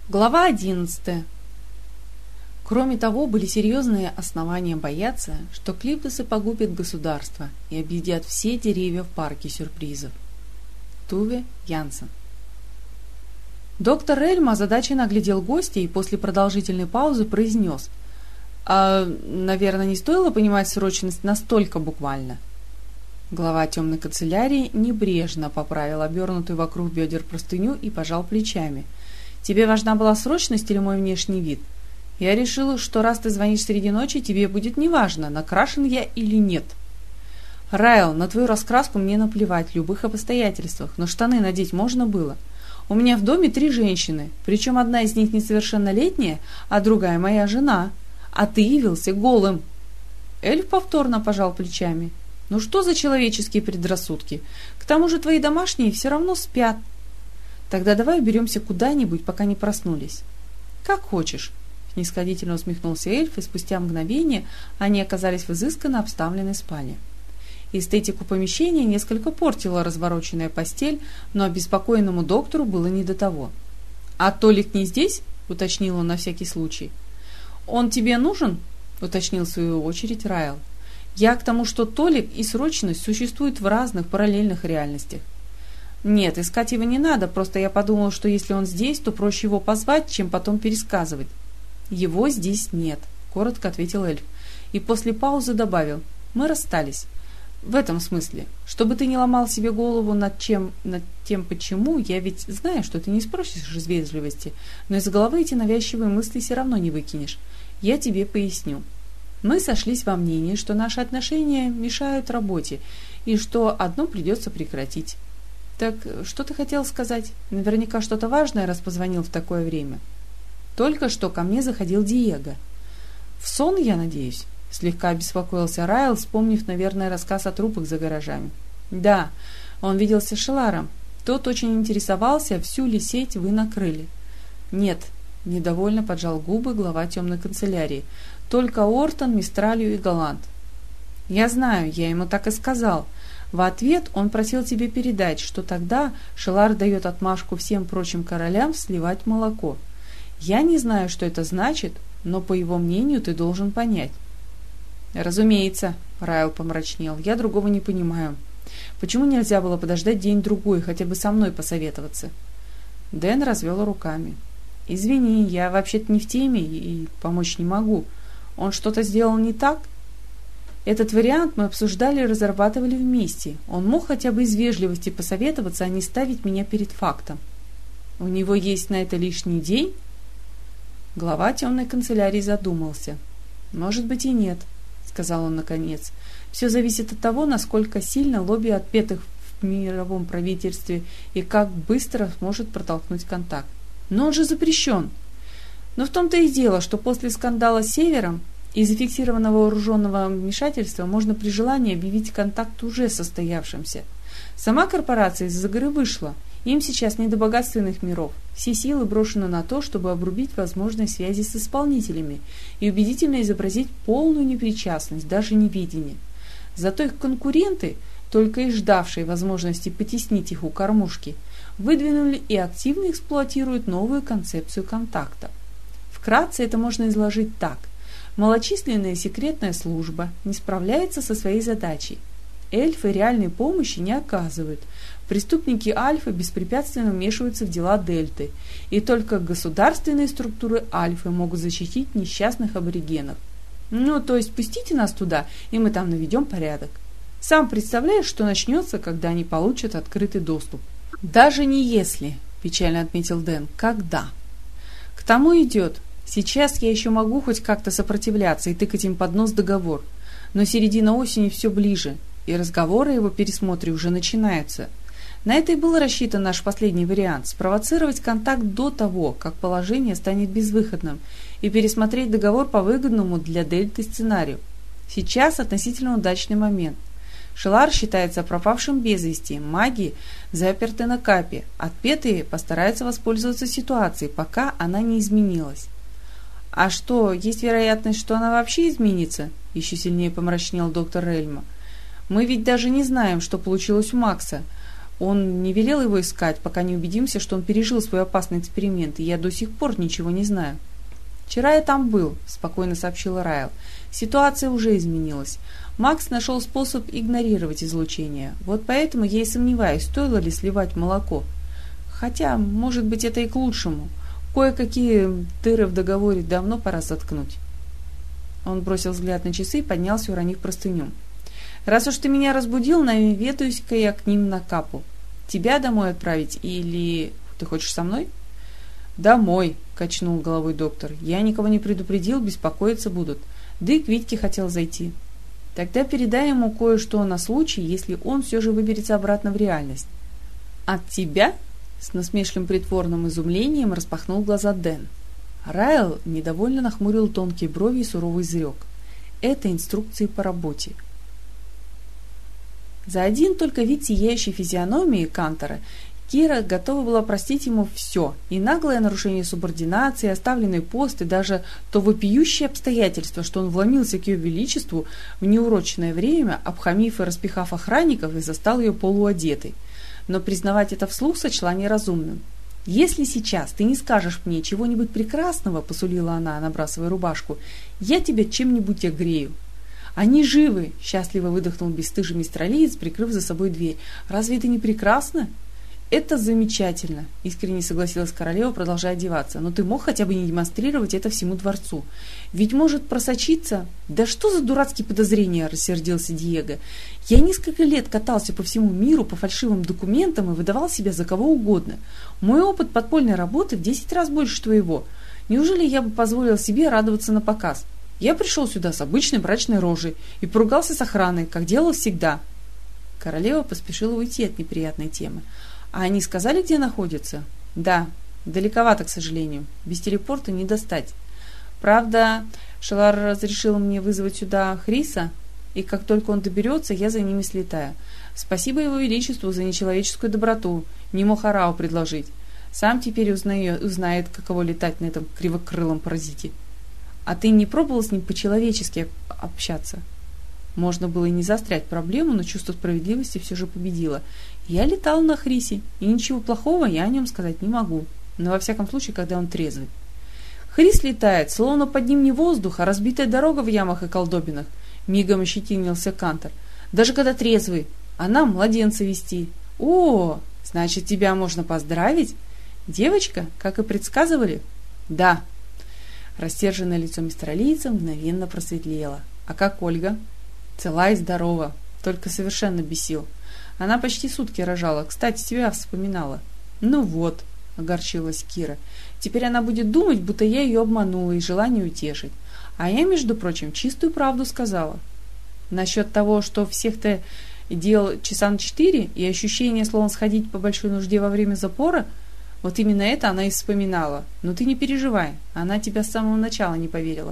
Глава 11. Кроме того, были серьезные основания бояться, что Клиптосы погубят государство и объедят все деревья в парке сюрпризов. Туве Янсен. Доктор Эльма озадаченно оглядел гостя и после продолжительной паузы произнес: наверное, не стоило понимать срочность настолько буквально. Глава темной канцелярии небрежно поправил обернутую вокруг бедер простыню и пожал плечами. «Тебе важна была срочность или мой внешний вид? Я решила, что раз ты звонишь среди ночи, тебе будет неважно, накрашен я или нет. Райл, на твою раскраску мне наплевать в любых обстоятельствах, но штаны надеть можно было. У меня в доме 3 женщины, причем одна из них несовершеннолетняя, а другая моя жена. А ты явился голым». Эльф повторно пожал плечами. «Ну что за человеческие предрассудки? К тому же твои домашние все равно спят. Тогда давай уберемся куда-нибудь, пока не проснулись». «Как хочешь», — снисходительно усмехнулся эльф, и спустя мгновение они оказались в изысканно обставленной спальне. Эстетику помещения несколько портила развороченная постель, но обеспокоенному доктору было не до того. «А Толик не здесь?» — уточнил он на всякий случай. «Он тебе нужен?» — уточнил в свою очередь Райл. «Я к тому, что Толик и срочность существуют в разных параллельных реальностях». «Нет, искать его не надо, просто я подумал, что если он здесь, то проще его позвать, чем потом пересказывать». «Его здесь нет», — коротко ответил эльф, и после паузы добавил: «Мы расстались. В этом смысле, чтобы ты не ломал себе голову над тем почему, я ведь знаю, что ты не спросишь из вежливости, но из головы эти навязчивые мысли все равно не выкинешь. Я тебе поясню. Мы сошлись во мнении, что наши отношения мешают работе, и что одно придется прекратить». «Так что ты хотел сказать? Наверняка что-то важное, раз позвонил в такое время». «Только что ко мне заходил Диего». «В сон, я надеюсь?» — слегка обеспокоился Райл, вспомнив, наверное, рассказ о трупах за гаражами. «Да, он виделся с Шеларом. Тот очень интересовался, всю ли сеть вы накрыли». «Нет», — недовольно поджал губы глава темной канцелярии. «Только Ортон, Мистралию и Галант». «Я знаю, я ему так и сказал. В ответ он просил тебе передать, что тогда Шелар дает отмашку всем прочим королям сливать молоко. Я не знаю, что это значит, но, по его мнению, ты должен понять». «Разумеется», — Райл помрачнел, — «я другого не понимаю. Почему нельзя было подождать день-другой, хотя бы со мной посоветоваться?» Дэн развел руками. «Извини, я вообще-то не в теме и помочь не могу. Он что-то сделал не так?» «Этот вариант мы обсуждали и разрабатывали вместе. Он мог хотя бы из вежливости посоветоваться, а не ставить меня перед фактом». «У него есть на это лишний день?» Глава темной канцелярии задумался. «Может быть и нет», — сказал он наконец. «Все зависит от того, насколько сильно лобби отпетых в мировом правительстве и как быстро сможет протолкнуть контакт. Но он же запрещен. Но в том-то и дело, что после скандала с Севером и зафиксированного вооруженного вмешательства можно при желании объявить контакт уже состоявшимся. Сама корпорация из-за горы вышла. Им сейчас не до богатственных миров. Все силы брошены на то, чтобы обрубить возможность связи с исполнителями и убедительно изобразить полную непричастность, даже неведение. Зато их конкуренты, только и ждавшие возможности потеснить их у кормушки, выдвинули и активно эксплуатируют новую концепцию контакта. Вкратце это можно изложить так. Малочисленная секретная служба не справляется со своей задачей. Эльфы реальной помощи не оказывают. Преступники Альфы беспрепятственно вмешиваются в дела Дельты, и только государственные структуры Альфы могут защитить несчастных аборигенов. Ну, то есть пустите нас туда, и мы там наведем порядок. Сам представляешь, что начнется, когда они получат открытый доступ? Даже не если, печально отметил Дэн, когда. К тому идет. Сейчас я еще могу хоть как-то сопротивляться и тыкать им под нос договор, но середина осени все ближе, и разговоры о его пересмотре уже начинаются. На это и был рассчитан наш последний вариант – спровоцировать контакт до того, как положение станет безвыходным, и пересмотреть договор по выгодному для Дельты сценарию. Сейчас относительно удачный момент. Шелар считается пропавшим без вести, маги заперты на капе, отпетые постараются воспользоваться ситуацией, пока она не изменилась. «А что, есть вероятность, что она вообще изменится?» — еще сильнее помрачнел доктор Эльма. «Мы ведь даже не знаем, что получилось у Макса. Он не велел его искать, пока не убедимся, что он пережил свой опасный эксперимент, и я до сих пор ничего не знаю. «Вчера я там был», — спокойно сообщила Райл. «Ситуация уже изменилась. Макс нашел способ игнорировать излучение. Вот поэтому я и сомневаюсь, стоило ли сливать молоко. Хотя, может быть, это и к лучшему. Кое-какие дыры в договоре давно пора заткнуть». Он бросил взгляд на часы и поднялся, уронив простыню. «Раз уж ты меня разбудил, наведаюсь-ка я к ним на Капу. Тебя домой отправить или... Ты хочешь со мной?» «Домой», — качнул головой доктор. «Я никого не предупредил, беспокоиться будут. Да и к Витьке хотел зайти. Тогда передай ему кое-что на случай, если он все же выберется обратно в реальность». «От тебя?» — с насмешливым притворным изумлением распахнул глаза Дэн. Райл недовольно нахмурил тонкие брови и суровый изрек. «Это инструкции по работе». За один только вид сияющей физиономии Кантора Кира готова была простить ему все, и наглое нарушение субординации, оставленный пост, и даже то вопиющее обстоятельство, что он вломился к ее величеству в неурочное время, обхамив и распихав охранников, и застал ее полуодетой. Но признавать это вслух сочла неразумным. «Если сейчас ты не скажешь мне чего-нибудь прекрасного, — посулила она, набрасывая рубашку, — я тебя чем-нибудь огрею». «Они живы!» — счастливо выдохнул бесстыжий мистралиец, прикрыв за собой дверь. «Разве это не прекрасно?» «Это замечательно!» — искренне согласилась королева, продолжая одеваться. «Но ты мог хотя бы не демонстрировать это всему дворцу? Ведь может просочиться...» «Да что за дурацкие подозрения!» — рассердился Диего. «Я несколько лет катался по всему миру по фальшивым документам и выдавал себя за кого угодно. Мой опыт подпольной работы в 10 раз больше твоего. Неужели я бы позволил себе радоваться на показ? Я пришел сюда с обычной брачной рожей и поругался с охраной, как делал всегда». Королева поспешила уйти от неприятной темы. «А они сказали, где находятся?» «Да, далековато, к сожалению. Без телепорта не достать. Правда, Шелар разрешил мне вызвать сюда Хриса, и как только он доберется, я за ними слетаю. Спасибо его величеству за нечеловеческую доброту. Не мог Арау предложить. Сам теперь узнает, каково летать на этом кривокрылом паразите. А ты не пробовал с ним по-человечески общаться?» Можно было и не заострять проблему, но чувство справедливости все же победило. «Я летал на Хрисе, и ничего плохого я о нем сказать не могу. Но во всяком случае, когда он трезвый. Хрис летает, словно под ним не воздух, а разбитая дорога в ямах и колдобинах», — мигом ощетинился Кантор. «Даже когда трезвый, а нам младенца вести. О, значит, тебя можно поздравить? Девочка, как и предсказывали?» «Да». Растерженное лицо мистралийца мгновенно просветлело. «А как Ольга?» «Цела и здорова, только совершенно бесил. Она почти сутки рожала, кстати, тебя вспоминала». «Ну вот», — огорчилась Кира, — «теперь она будет думать, будто я ее обманула и желание утешить. А я, между прочим, чистую правду сказала. Насчет того, что всех-то дел часа на 4 и ощущение, словно сходить по большой нужде во время запора, вот именно это она и вспоминала. Но ты не переживай, она тебя с самого начала не поверила».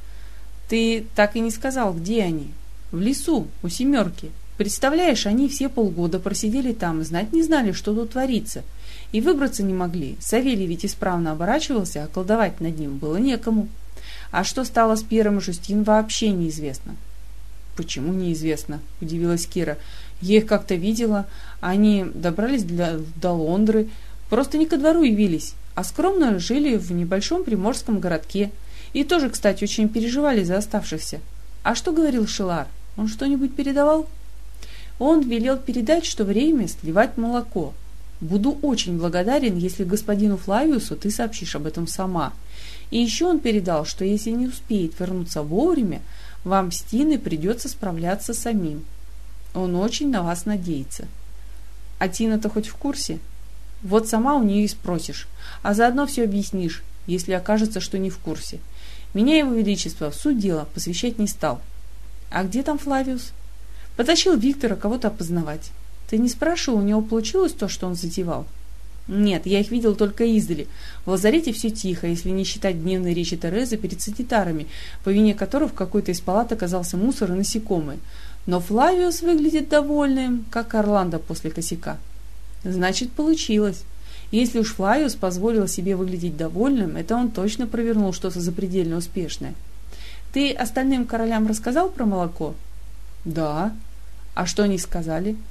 «Ты так и не сказал, где они?» «В лесу, у Семерки. Представляешь, они все полгода просидели там и знать не знали, что тут творится. И выбраться не могли. Савелий ведь исправно оборачивался, а колдовать над ним было некому. А что стало с Пьером и Жюстин, вообще неизвестно». «Почему неизвестно?» – удивилась Кира. «Я их как-то видела. Они добрались до Лондры, просто не ко двору явились, а скромно жили в небольшом приморском городке. И тоже, кстати, очень переживали за оставшихся. А что говорил Шелар? Он что-нибудь передавал?» «Он велел передать, что время сливать молоко. Буду очень благодарен, если господину Флавиусу ты сообщишь об этом сама. И еще он передал, что если не успеет вернуться вовремя, вам с Тиной придется справляться самим. Он очень на вас надеется». «А Тина-то хоть в курсе?» «Вот сама у нее и спросишь, а заодно все объяснишь, если окажется, что не в курсе. Меня его величество в суть дела посвящать не стал». «А где там Флавиус?» «Потащил Виктора кого-то опознавать. Ты не спрашивал, у него получилось то, что он затевал?» «Нет, я их видел только издали. В лазарете все тихо, если не считать дневной речи Терезы перед санитарами, по вине которых в какой-то из палат оказался мусор и насекомые. Но Флавиус выглядит довольным, как Орландо после косяка». «Значит, получилось. Если уж Флавиус позволил себе выглядеть довольным, это он точно провернул что-то запредельно успешное. Ты остальным королям рассказал про молоко?» «Да». «А что они сказали?»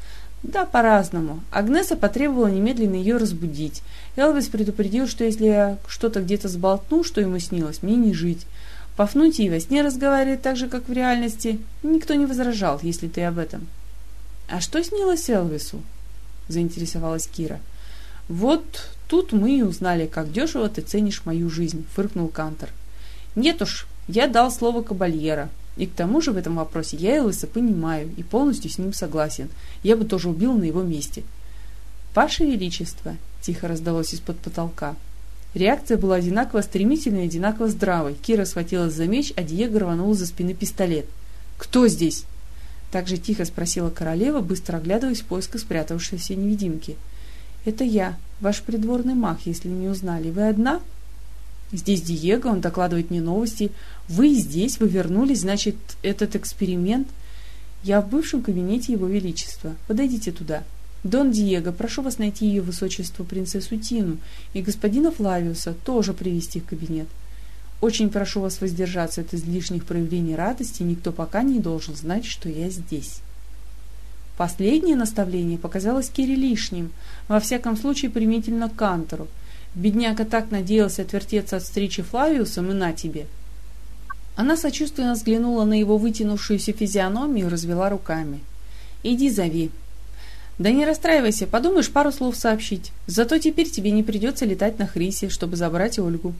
Да, по-разному. Агнеса потребовала немедленно ее разбудить. Элвис предупредил, что если я что-то где-то сболтну, что ему снилось, мне не жить. Пафнутий во сне разговаривает так же, как в реальности. Никто не возражал, если ты об этом. А что снилось Элвису? Заинтересовалась Кира. Вот тут мы и узнали, как дешево ты ценишь мою жизнь, фыркнул Кантор. Нет уж, я дал слово кабальера. И к тому же в этом вопросе я Элвиса понимаю и полностью с ним согласен. Я бы тоже убил на его месте. «Ваше Величество!» — тихо раздалось из-под потолка. Реакция была одинаково стремительной и одинаково здравой. Кира схватилась за меч, а Диего рванул за спины пистолет. «Кто здесь?» Так же тихо спросила королева, быстро оглядываясь в поисках спрятавшейся невидимки. «Это я, ваш придворный маг, если не узнали. Вы одна?» «Здесь Диего, он докладывает мне новости. Вы здесь, вы вернулись, значит, этот эксперимент...» «Я в бывшем кабинете Его Величества. Подойдите туда. Дон Диего, прошу вас найти ее высочество принцессу Тину и господина Флавиуса тоже привести в кабинет. Очень прошу вас воздержаться от излишних проявлений радости, никто пока не должен знать, что я здесь». Последнее наставление показалось Кире лишним, во всяком случае примительно к Кантору. Бедняга так надеялся отвертеться от встречи Флавиусом, и на тебе. Она сочувственно взглянула на его вытянувшуюся физиономию и развела руками. «Иди зови». «Да не расстраивайся, подумаешь пару слов сообщить. Зато теперь тебе не придется летать на Хрисе, чтобы забрать Ольгу».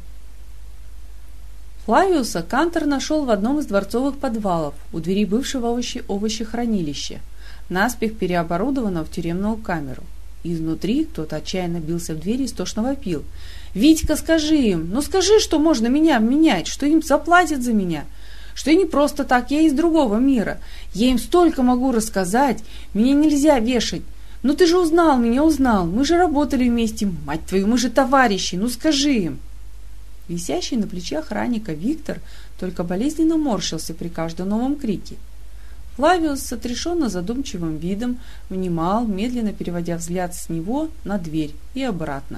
Флавиуса Кантор нашел в одном из дворцовых подвалов, у двери бывшего овощехранилища, наспех переоборудованного в тюремную камеру. Изнутри кто-то отчаянно бился в дверь и истошно вопил. «Витька, скажи им! Ну скажи, что можно меня менять, что им заплатят за меня, что я не просто так, я из другого мира. Я им столько могу рассказать, меня нельзя вешать. Ну ты же узнал меня, узнал, мы же работали вместе, мать твою, мы же товарищи, ну скажи им!» Висящий на плече охранника Виктор только болезненно морщился при каждом новом крике. Флавиус с отрешенно задумчивым видом внимал, медленно переводя взгляд с него на дверь и обратно.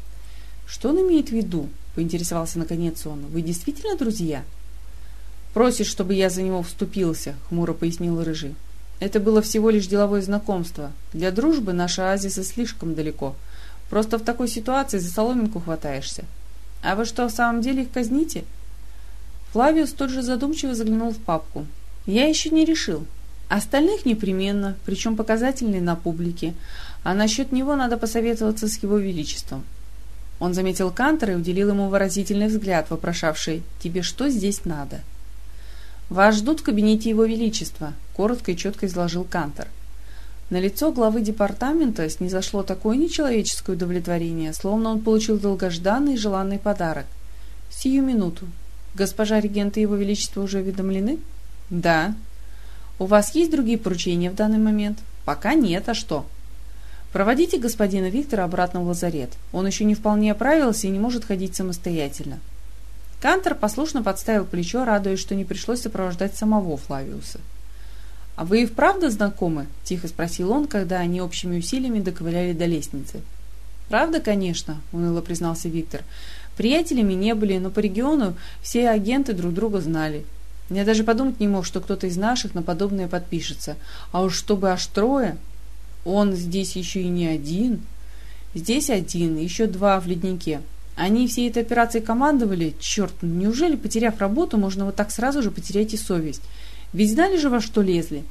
«Что он имеет в виду?» — поинтересовался наконец он. «Вы действительно друзья?» «Просит, чтобы я за него вступился», — хмуро пояснил Рыжий. «Это было всего лишь деловое знакомство. Для дружбы наши оазисы слишком далеко. Просто в такой ситуации за соломинку хватаешься. А вы что, в самом деле их казните?» Флавиус тут же задумчиво заглянул в папку. «Я еще не решил. Остальных непременно, причем показательные на публике. А насчет него надо посоветоваться с его величеством». Он заметил Кантора и уделил ему выразительный взгляд, вопрошавший: «Тебе что здесь надо?» «Вас ждут в кабинете его величества», — коротко и четко изложил Кантор. На лицо главы департамента снизошло такое нечеловеческое удовлетворение, словно он получил долгожданный и желанный подарок. «Сию минуту. Госпожа регент и его величество уже уведомлены?» «Да». «У вас есть другие поручения в данный момент?» «Пока нет, а что?» «Проводите господина Виктора обратно в лазарет. Он еще не вполне оправился и не может ходить самостоятельно». Кантор послушно подставил плечо, радуясь, что не пришлось сопровождать самого Флавиуса. «А вы и вправду знакомы?» – тихо спросил он, когда они общими усилиями доковыляли до лестницы. «Правда, конечно», – уныло признался Виктор. «Приятелями не были, но по региону все агенты друг друга знали. Я даже подумать не мог, что кто-то из наших на подобное подпишется. А уж чтобы аж трое. Он здесь еще и не один. Здесь один, еще два в леднике. Они всей этой операцией командовали. Черт, неужели, потеряв работу, можно вот так сразу же потерять и совесть? Ведь знали же, во что лезли?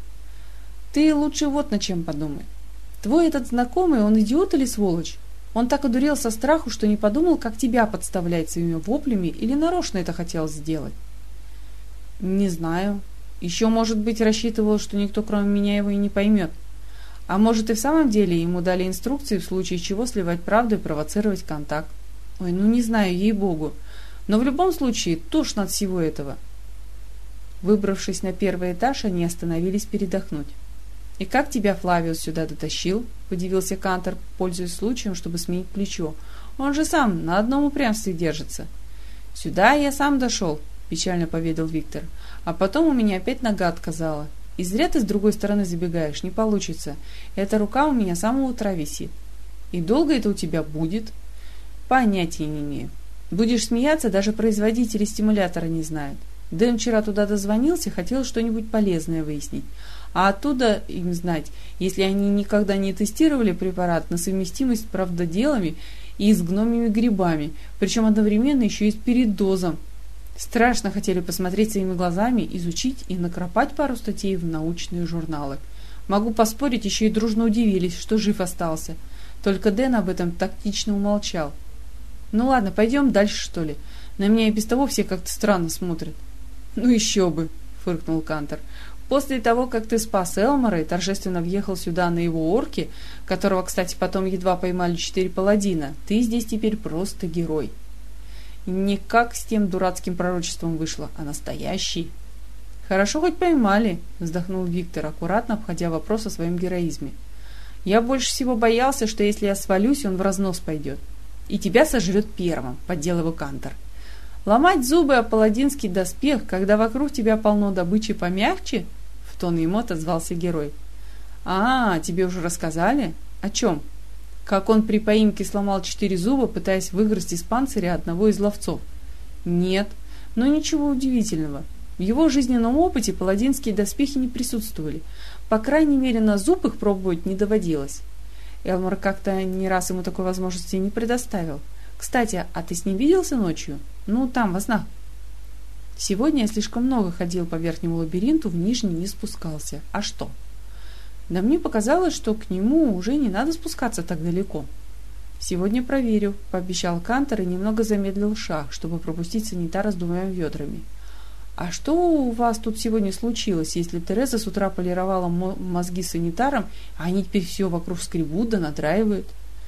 Ты лучше вот над чем подумай. Твой этот знакомый, он идиот или сволочь? Он так одурел со страху, что не подумал, как тебя подставлять своими воплями, или нарочно это хотел сделать?» «Не знаю. Еще, может быть, рассчитывал, что никто, кроме меня, его и не поймет. А может, и в самом деле ему дали инструкции, в случае чего сливать правду и провоцировать контакт. Ой, ну не знаю, ей-богу. Но в любом случае, тошно от всего этого». Выбравшись на первый этаж, они остановились передохнуть. «И как тебя Флавиус сюда дотащил?» – удивился Кантор, пользуясь случаем, чтобы сменить плечо. «Он же сам на одном упрямстве держится». «Сюда я сам дошел», – печально поведал Виктор. «А потом у меня опять нога отказала. И зря ты с другой стороны забегаешь, не получится. Эта рука у меня с самого утра висит. И долго это у тебя будет?» «Понятия не имею. Будешь смеяться, даже производители стимулятора не знают. Дэн вчера туда дозвонился, хотел что-нибудь полезное выяснить. А оттуда им знать, если они никогда не тестировали препарат на совместимость с правдоделами и с гномьими грибами, причем одновременно еще и с передозом. Страшно хотели посмотреть своими глазами, изучить и накропать пару статей в научные журналы. Могу поспорить, еще и дружно удивились, что жив остался. Только Дэн об этом тактично умолчал. Ну ладно, пойдем дальше, что ли. На меня и без того все как-то странно смотрят. Ну еще бы, фыркнул Кантор. После того, как ты спас Элмора и торжественно въехал сюда на его орке, которого, кстати, потом едва поймали 4 паладина, ты здесь теперь просто герой. Не как с тем дурацким пророчеством вышло, а настоящий. Хорошо хоть поймали, вздохнул Виктор, аккуратно обходя вопрос о своем героизме. Я больше всего боялся, что если я свалюсь, он в разнос пойдет. И тебя сожрет первым, подделывал Кантор. Ломать зубы о паладинский доспех, когда вокруг тебя полно добычи помягче? В тон ему отозвался герой. А, тебе уже рассказали? О чем? Как он при поимке сломал 4 зуба, пытаясь выгрызть из панциря одного из ловцов. Нет, но ничего удивительного. В его жизненном опыте паладинские доспехи не присутствовали. По крайней мере, на зуб их пробовать не доводилось. Элмор как-то ни раз ему такой возможности не предоставил. Кстати, а ты с ним виделся ночью? Ну, там, во снах. Сегодня я слишком много ходил по верхнему лабиринту, в нижний не спускался. А что? Да мне показалось, что к нему уже не надо спускаться так далеко. Сегодня проверю, пообещал Кантор и немного замедлил шаг, чтобы пропустить санитара с 2 ведрами. А что у вас тут сегодня случилось, если Тереза с утра полировала мозги санитарам, а они теперь все вокруг скребут да надраивают?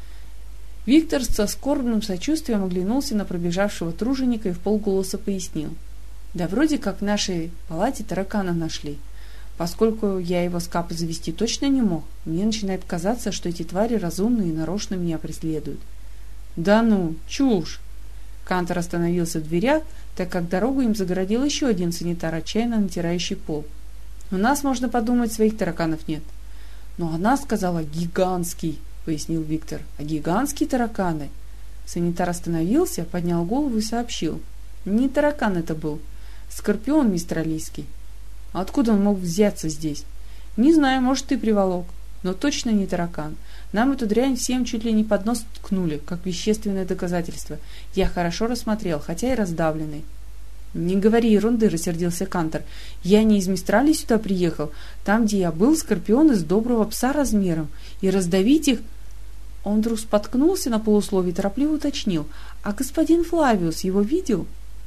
Виктор со скорбным сочувствием оглянулся на пробежавшего труженика и вполголоса пояснил. Да вроде как в нашей палате таракана нашли. Поскольку я его с капы завести точно не мог, мне начинает казаться, что эти твари разумные и нарочно меня преследуют. Да ну, чушь! Кантор остановился в дверях, так как дорогу им загородил еще один санитар, отчаянно натирающий пол. У нас, можно подумать, своих тараканов нет. Но она сказала «гигантский», пояснил Виктор. А гигантские тараканы? Санитар остановился, поднял голову и сообщил. Не таракан это был. Скорпион мистралийский. Откуда он мог взяться здесь? Не знаю, может, ты приволок. Но точно не таракан. Нам эту дрянь всем чуть ли не под нос ткнули, как вещественное доказательство. Я хорошо рассмотрел, хотя и раздавленный. Не говори ерунды, рассердился Кантор. Я не из Мистралии сюда приехал. Там, где я был, скорпион из доброго пса размером. И раздавить их... Он вдруг споткнулся на полусловие и торопливо уточнил. А господин Флавиус его видел?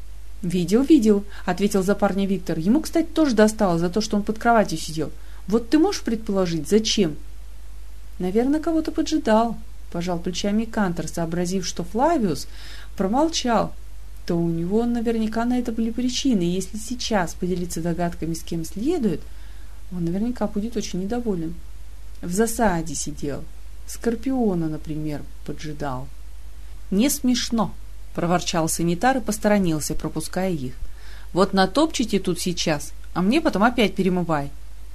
Видел, ответил за парня Виктор. Ему, кстати, тоже досталось за то, что он под кроватью сидел. Вот ты можешь предположить, зачем? Наверное, кого-то поджидал, пожал плечами Кантор, сообразив, что Флавиус промолчал. То у него наверняка на это были причины, и если сейчас поделиться догадками, с кем следует, он наверняка будет очень недоволен. В засаде сидел. Скорпиона, например, поджидал. Не смешно, проворчал санитар и посторонился, пропуская их. Вот натопчите тут сейчас, а мне потом опять перемывай.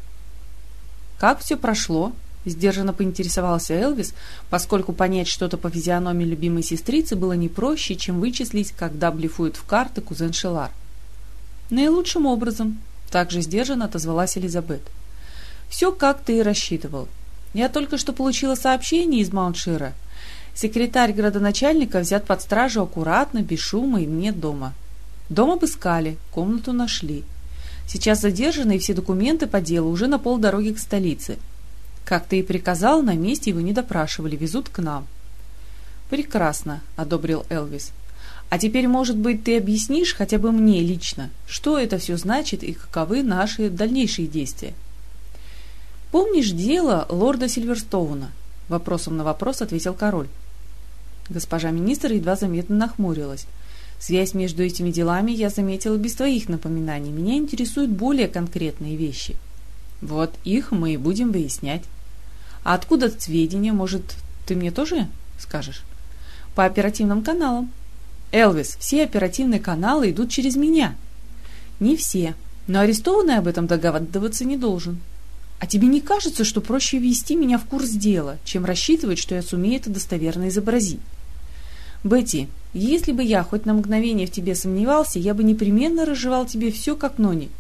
Как все прошло? Сдержанно поинтересовался Элвис, поскольку понять что-то по физиономии любимой сестрицы было не проще, чем вычислить, когда блефует в карты кузен Шелар. Наилучшим образом, также сдержанно отозвалась Элизабет. Все, как ты и рассчитывал. Я только что получила сообщение из Маунтшира. Секретарь градоначальника взят под стражу аккуратно, без шума и нет дома. Дом обыскали, комнату нашли. Сейчас задержаны, и все документы по делу уже на полдороги к столице. Как ты и приказал, на месте его не допрашивали, везут к нам. Прекрасно, одобрил Элвис. А теперь, может быть, ты объяснишь хотя бы мне лично, что это все значит и каковы наши дальнейшие действия? Помнишь дело лорда Сильверстоуна? Вопросом на вопрос ответил король. Госпожа министр едва заметно нахмурилась. Связь между этими делами я заметила без твоих напоминаний. Меня интересуют более конкретные вещи. Вот их мы и будем выяснять. А откуда сведения, может, ты мне тоже скажешь? По оперативным каналам. Элвис, все оперативные каналы идут через меня. Не все, но арестованный об этом догадываться не должен. А тебе не кажется, что проще ввести меня в курс дела, чем рассчитывать, что я сумею это достоверно изобразить? Бетти, если бы я хоть на мгновение в тебе сомневался, я бы непременно разжевал тебе все как Нони. В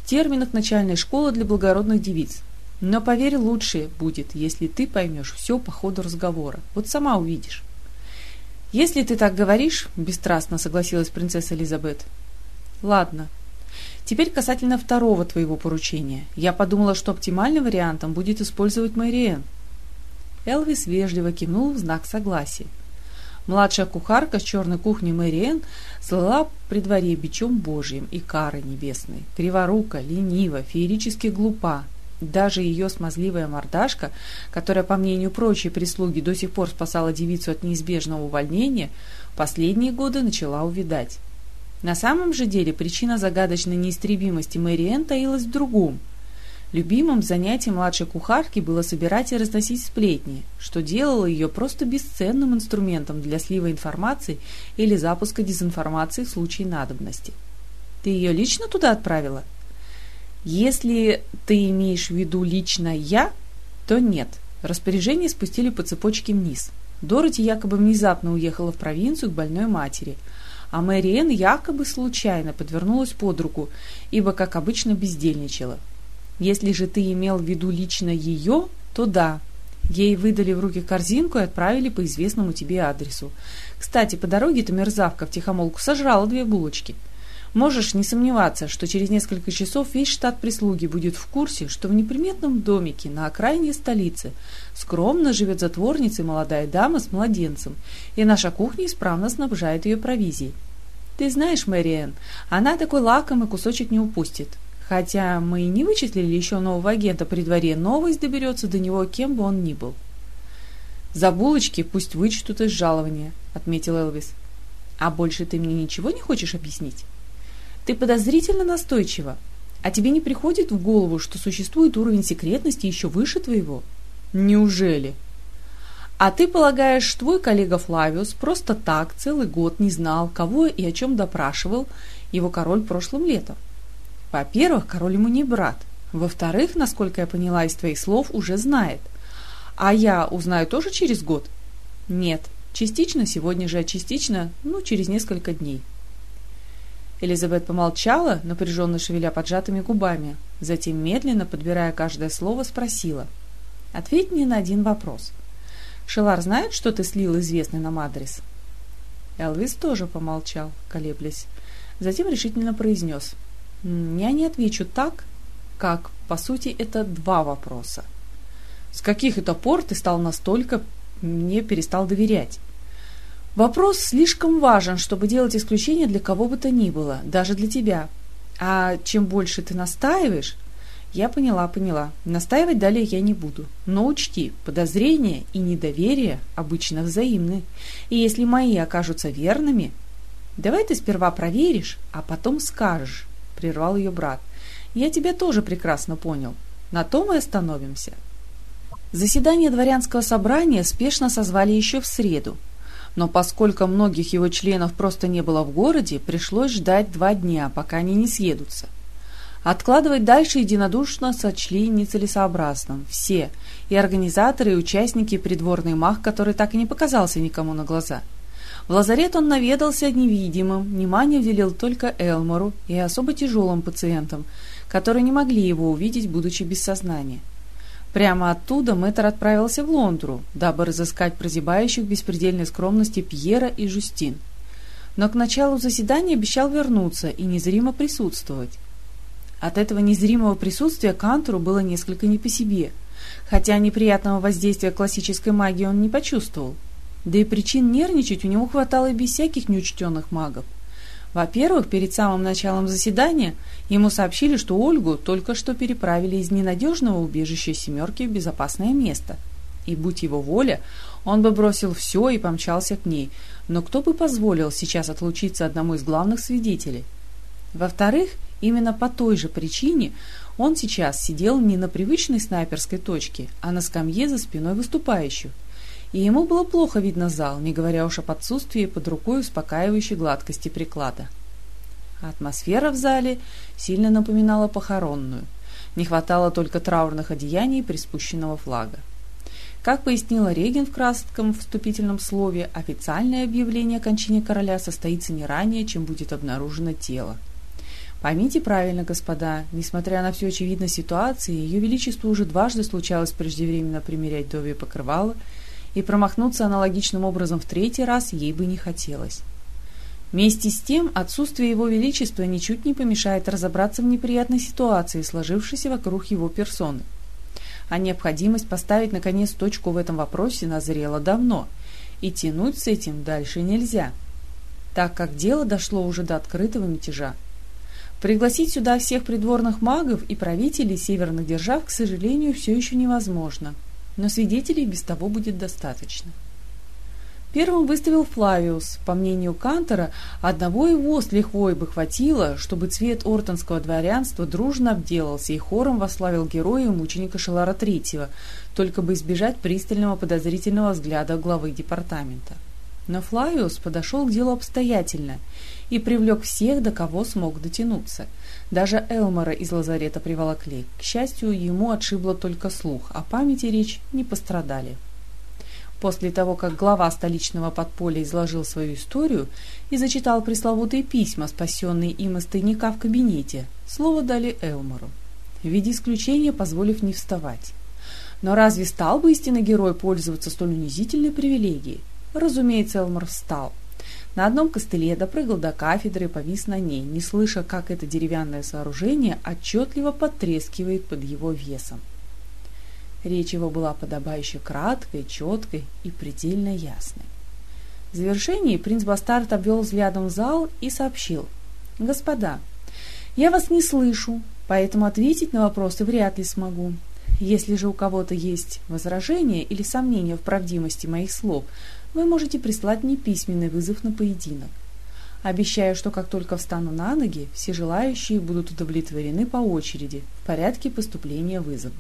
в терминах начальной школы для благородных девиц. Но поверь, лучше будет, если ты поймешь все по ходу разговора. Вот сама увидишь». «Если ты так говоришь», — бесстрастно согласилась принцесса Элизабет. «Ладно. Теперь касательно второго твоего поручения. Я подумала, что оптимальным вариантом будет использовать Мэриэн». Элвис вежливо кивнул в знак согласия. Младшая кухарка с черной кухни Мэриэн слыла при дворе бичом Божьим и карой небесной. Криворука, ленива, феерически глупа. Даже ее смазливая мордашка, которая, по мнению прочей прислуги, до сих пор спасала девицу от неизбежного увольнения, последние годы начала увядать. На самом же деле причина загадочной неистребимости Мэриэн таилась в другом. Любимым занятием младшей кухарки было собирать и разносить сплетни, что делало ее просто бесценным инструментом для слива информации или запуска дезинформации в случае надобности. «Ты ее лично туда отправила?» «Если ты имеешь в виду лично я, то нет». Распоряжение спустили по цепочке вниз. Дороти якобы внезапно уехала в провинцию к больной матери, а Мэриэн якобы случайно подвернулась под руку, ибо, как обычно, бездельничала. Если же ты имел в виду лично ее, то да. Ей выдали в руки корзинку и отправили по известному тебе адресу. Кстати, по дороге эта мерзавка втихомолку сожрала 2 булочки. Можешь не сомневаться, что через несколько часов весь штат прислуги будет в курсе, что в неприметном домике на окраине столицы скромно живет затворница и молодая дама с младенцем, и наша кухня исправно снабжает ее провизией. Ты знаешь, Мэриэн, она такой лакомый кусочек не упустит. Хотя мы и не вычислили еще нового агента при дворе, новость доберется до него, кем бы он ни был. «За булочки пусть вычтут из жалования», — отметил Элвис. «А больше ты мне ничего не хочешь объяснить? Ты подозрительно настойчива. А тебе не приходит в голову, что существует уровень секретности еще выше твоего?» «Неужели?» «А ты полагаешь, твой коллега Флавиус просто так целый год не знал, кого и о чем допрашивал его король прошлым летом? Во-первых, король ему не брат. Во-вторых, насколько я поняла из твоих слов, уже знает. А я узнаю тоже через год?» «Нет, частично сегодня же, а частично, через несколько дней». Элизабет помолчала, напряженно шевеля поджатыми губами, затем, медленно подбирая каждое слово, спросила: «Ответь мне на один вопрос. Шелар знает, что ты слил известный нам адрес?» Элвис тоже помолчал, колеблясь. Затем решительно произнес: «Я не отвечу так, как, по сути, это 2 вопроса. С каких это пор ты стал настолько мне перестал доверять? Вопрос слишком важен, чтобы делать исключение для кого бы то ни было, даже для тебя. А чем больше ты настаиваешь...» «Я поняла. Настаивать далее я не буду. Но учти, подозрения и недоверие обычно взаимны. И если мои окажутся верными...» «Давай ты сперва проверишь, а потом скажешь», — прервал ее брат. «Я тебя тоже прекрасно понял. На том и остановимся». Заседание дворянского собрания спешно созвали еще в среду. Но поскольку многих его членов просто не было в городе, пришлось ждать 2 дня, пока они не съедутся. Откладывать дальше единодушно сочли нецелесообразным все, и организаторы, и участники, и придворный маг, который так и не показался никому на глаза. В лазарет он наведался невидимым, внимание уделил только Элмору и особо тяжелым пациентам, которые не могли его увидеть, будучи без сознания. Прямо оттуда мэтр отправился в Лондру, дабы разыскать прозябающих в беспредельной скромности Пьера и Жюстин. Но к началу заседания обещал вернуться и незримо присутствовать. От этого незримого присутствия Кантору было несколько не по себе, хотя неприятного воздействия классической магии он не почувствовал. Да и причин нервничать у него хватало и без всяких неучтенных магов. Во-первых, перед самым началом заседания ему сообщили, что Ольгу только что переправили из ненадежного убежища «семерки» в безопасное место. И, будь его воля, он бы бросил все и помчался к ней, но кто бы позволил сейчас отлучиться одному из главных свидетелей? Во-вторых, именно по той же причине он сейчас сидел не на привычной снайперской точке, а на скамье за спиной выступающих, и ему было плохо видно зал, не говоря уж о подсутствии под рукой успокаивающей гладкости приклада. Атмосфера в зале сильно напоминала похоронную. Не хватало только траурных одеяний и приспущенного флага. Как пояснила регент в кратком вступительном слове, официальное объявление о кончине короля состоится не ранее, чем будет обнаружено тело. Поймите правильно, господа, несмотря на всю очевидность ситуации, Ее Величеству уже дважды случалось преждевременно примерять вдовье покрывало, и промахнуться аналогичным образом в третий раз ей бы не хотелось. Вместе с тем, отсутствие Его Величества ничуть не помешает разобраться в неприятной ситуации, сложившейся вокруг его персоны. А необходимость поставить, наконец, точку в этом вопросе назрела давно, и тянуть с этим дальше нельзя, так как дело дошло уже до открытого мятежа. Пригласить сюда всех придворных магов и правителей северных держав, к сожалению, все еще невозможно, но свидетелей без того будет достаточно. Первым выставил Флавиус. По мнению Кантора, одного его с лихвой бы хватило, чтобы цвет ортонского дворянства дружно обделался и хором восславил героя и мученика Шелара III, только бы избежать пристального подозрительного взгляда главы департамента. Но Флавиус подошел к делу обстоятельно и привлек всех, до кого смог дотянуться. Даже Элмора из лазарета приволокли. К счастью, ему отшибло только слух, а память и речь не пострадали. После того, как глава столичного подполья изложил свою историю и зачитал пресловутые письма, спасенные им из тайника в кабинете, слово дали Элмору, в виде исключения позволив не вставать. Но разве стал бы истинный герой пользоваться столь унизительной привилегией? Разумеется, Элмор встал. На одном костыле допрыгал до кафедры и повис на ней, не слыша, как это деревянное сооружение отчетливо потрескивает под его весом. Речь его была подобающе краткой, четкой и предельно ясной. В завершении принц Бастард обвел взглядом зал и сообщил: «Господа, я вас не слышу, поэтому ответить на вопросы вряд ли смогу. Если же у кого-то есть возражения или сомнения в правдивости моих слов, вы можете прислать мне письменный вызов на поединок. Обещаю, что как только встану на ноги, все желающие будут удовлетворены по очереди в порядке поступления вызовов».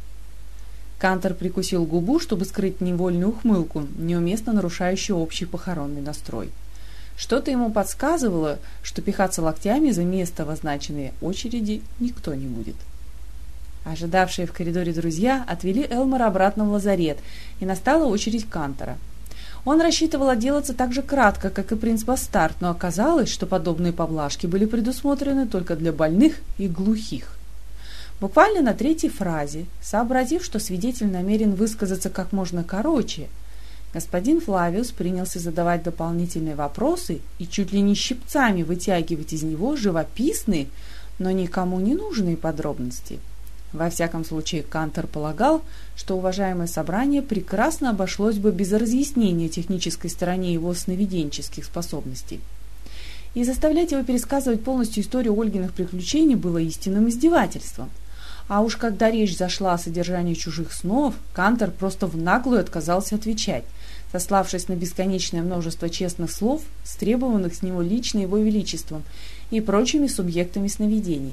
Кантор прикусил губу, чтобы скрыть невольную ухмылку, неуместно нарушающую общий похоронный настрой. Что-то ему подсказывало, что пихаться локтями за место в означенной очереди никто не будет. Ожидавшие в коридоре друзья отвели Элмора обратно в лазарет, и настала очередь Кантора. Он рассчитывал отделаться так же кратко, как и принц Бастард, но оказалось, что подобные поблажки были предусмотрены только для больных и глухих. Буквально на третьей фразе, сообразив, что свидетель намерен высказаться как можно короче, господин Флавиус принялся задавать дополнительные вопросы и чуть ли не щипцами вытягивать из него живописные, но никому не нужные подробности. Во всяком случае, Кантор полагал, что уважаемое собрание прекрасно обошлось бы без разъяснения технической стороны его сновиденческих способностей. И заставлять его пересказывать полностью историю Ольгиных приключений было истинным издевательством. А уж когда речь зашла о содержании чужих снов, Кантор просто в наглую отказался отвечать, сославшись на бесконечное множество честных слов, стребованных с него лично Его Величеством и прочими субъектами сновидений.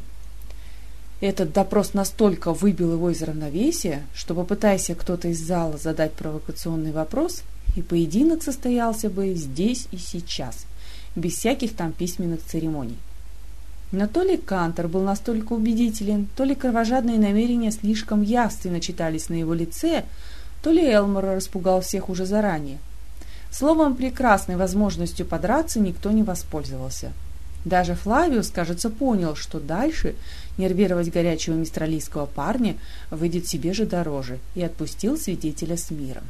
Этот допрос настолько выбил его из равновесия, что, попытайся кто-то из зала задать провокационный вопрос, и поединок состоялся бы здесь и сейчас, без всяких там письменных церемоний. Но то ли Кантор был настолько убедителен, то ли кровожадные намерения слишком явственно читались на его лице, то ли Элмор распугал всех уже заранее. Словом, прекрасной возможностью подраться никто не воспользовался. Даже Флавиус, кажется, понял, что дальше нервировать горячего мистралийского парня выйдет себе же дороже, и отпустил свидетеля с миром.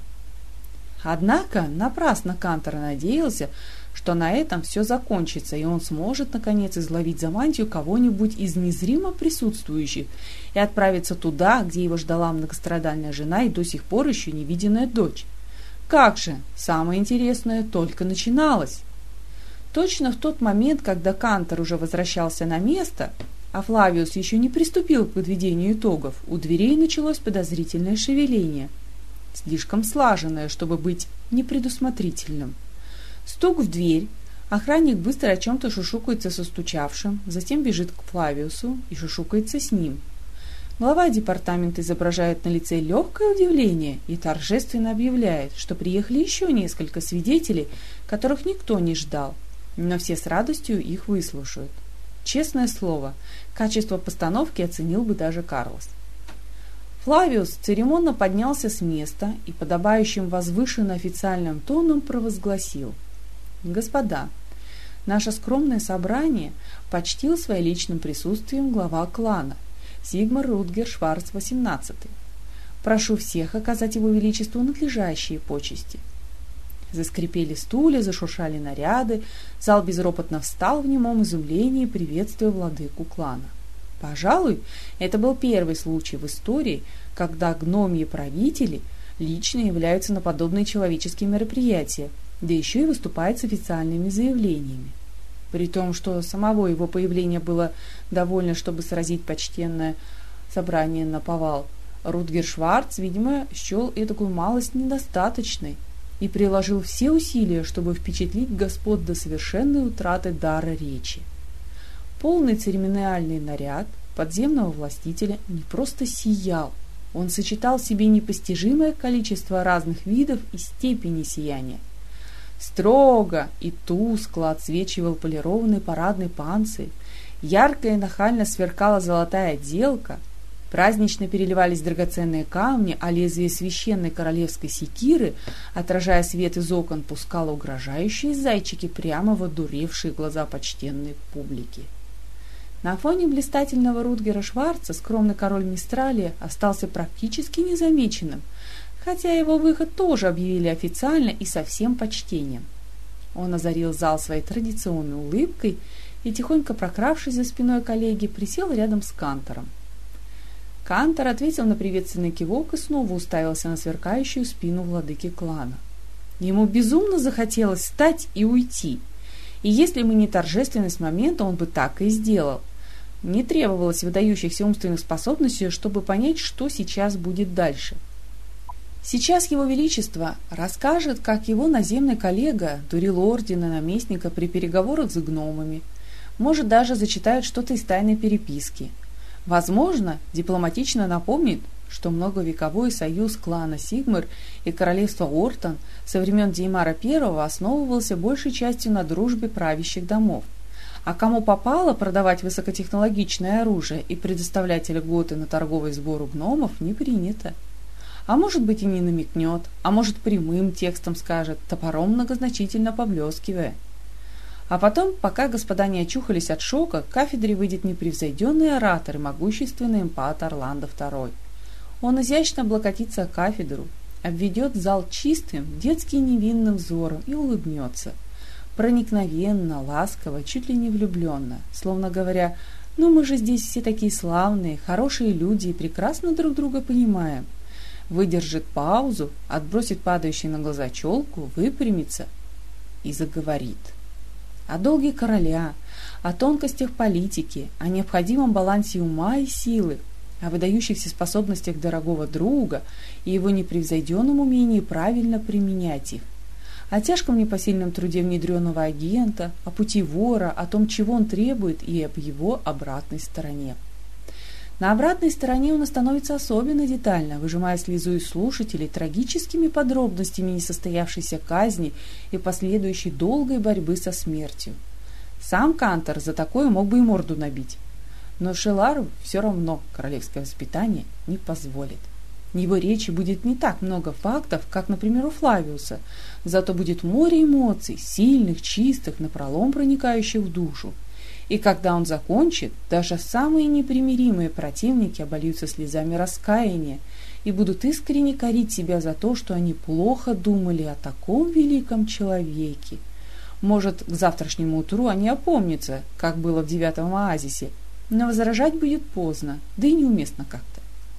Однако напрасно Кантор надеялся, что на этом все закончится, и он сможет, наконец, изловить за мантию кого-нибудь из незримо присутствующих и отправиться туда, где его ждала многострадальная жена и до сих пор еще невиденная дочь. Как же, самое интересное только начиналось. Точно в тот момент, когда Кантор уже возвращался на место, а Флавиус еще не приступил к подведению итогов, у дверей началось подозрительное шевеление, слишком слаженное, чтобы быть непредусмотрительным. Стук в дверь, охранник быстро о чем-то шушукается со стучавшим, затем бежит к Флавиусу и шушукается с ним. Глава департамента изображает на лице легкое удивление и торжественно объявляет, что приехали еще несколько свидетелей, которых никто не ждал, но все с радостью их выслушают. Честное слово, качество постановки оценил бы даже Карлос. Флавиус церемонно поднялся с места и подобающим возвышенно официальным тоном провозгласил: «Господа, Наше скромное собрание почтил своим личным присутствием глава клана Сигмар Рутгер Шварц XVIII. Прошу всех оказать его величеству надлежащие почести». Заскрипели стулья, зашуршали наряды, зал безропотно встал в немом изумлении, приветствуя владыку клана. Пожалуй, это был первый случай в истории, когда гномьи правители лично являются на подобные человеческие мероприятия, да еще и выступают с официальными заявлениями. При том, что самого его появления было довольно, чтобы сразить почтенное собрание наповал, Рутгер Шварц, видимо, счел этакую малость недостаточной и приложил все усилия, чтобы впечатлить господ до совершенной утраты дара речи. Полный церемониальный наряд подземного властителя не просто сиял, он сочетал в себе непостижимое количество разных видов и степени сияния. Строго и тускло отсвечивал полированный парадный панцирь, ярко и нахально сверкала золотая отделка, празднично переливались драгоценные камни, а лезвие священной королевской секиры, отражая свет из окон, пускало угрожающие зайчики прямо в одуревшие глаза почтенной публики. На фоне блистательного Рутгера Шварца скромный король Мистралии остался практически незамеченным, хотя его выход тоже объявили официально и со всем почтением. Он озарил зал своей традиционной улыбкой и, тихонько прокравшись за спиной коллеги, присел рядом с Кантором. Кантор ответил на приветственный кивок и снова уставился на сверкающую спину владыки клана. Ему безумно захотелось встать и уйти, и если бы не торжественность момента, он бы так и сделал. Не требовалось выдающихся умственных способностей, чтобы понять, что сейчас будет дальше. Сейчас его величество расскажет, как его наземный коллега дурил ордена наместника при переговорах с гномами, может, даже зачитает что-то из тайной переписки. Возможно, дипломатично напомнит, что многовековой союз клана Сигмар и королевства Ортон со времен Деймара I основывался большей частью на дружбе правящих домов. А кому попало продавать высокотехнологичное оружие и предоставлять льготы на торговый сбор у гномов, не принято. А может быть и не намекнет, а может прямым текстом скажет, топором многозначительно поблескивая. А потом, пока господа не очухались от шока, к кафедре выйдет непревзойденный оратор и могущественный эмпат Орландо II. Он изящно облокотится о кафедру, обведет зал чистым, детски невинным взором и улыбнется. Проникновенно, ласково, чуть ли не влюбленно, словно говоря, «Ну мы же здесь все такие славные, хорошие люди и прекрасно друг друга понимаем». Выдержит паузу, отбросит падающую на глаза челку, выпрямится и заговорит. О долге короля, о тонкостях политики, о необходимом балансе ума и силы, о выдающихся способностях дорогого друга и его непревзойденном умении правильно применять их, о тяжком непосильном труде внедренного агента, о пути вора, о том, чего он требует, и об его обратной стороне. На обратной стороне он становится особенно детально, выжимая слезу из слушателей трагическими подробностями несостоявшейся казни и последующей долгой борьбы со смертью. Сам Кантор за такое мог бы и морду набить. Но Шелару все равно королевское воспитание не позволит. В его речи будет не так много фактов, как, например, у Флавиуса, зато будет море эмоций, сильных, чистых, напролом проникающих в душу. И когда он закончит, даже самые непримиримые противники обольются слезами раскаяния и будут искренне корить себя за то, что они плохо думали о таком великом человеке. Может, к завтрашнему утру они опомнятся, как было в 9-м оазисе, но возражать будет поздно, да и неуместно как-то.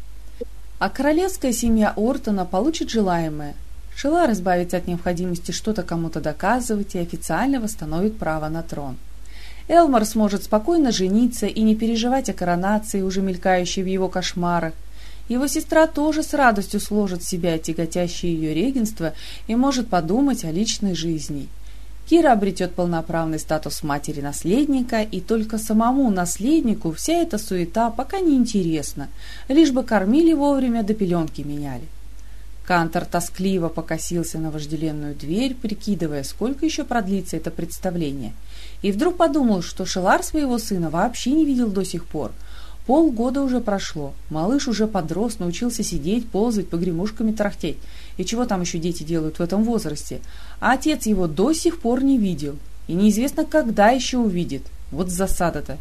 А королевская семья Ортона получит желаемое. Шелар избавится от необходимости что-то кому-то доказывать и официально восстановит право на трон. Элмар сможет спокойно жениться и не переживать о коронации, уже мелькающей в его кошмарах. Его сестра тоже с радостью сложит в себя тяготящее ее регенство и может подумать о личной жизни. Кира обретет полноправный статус матери-наследника, и только самому наследнику вся эта суета пока не интересна, лишь бы кормили вовремя да пеленки меняли. Кантор тоскливо покосился на вожделенную дверь, прикидывая, сколько еще продлится это представление, и вдруг подумал, что Шелар своего сына вообще не видел до сих пор. Полгода уже прошло, малыш уже подрос, научился сидеть, ползать, погремушками тарахтеть, и чего там еще дети делают в этом возрасте, а отец его до сих пор не видел. И неизвестно, когда еще увидит. Вот засада-то.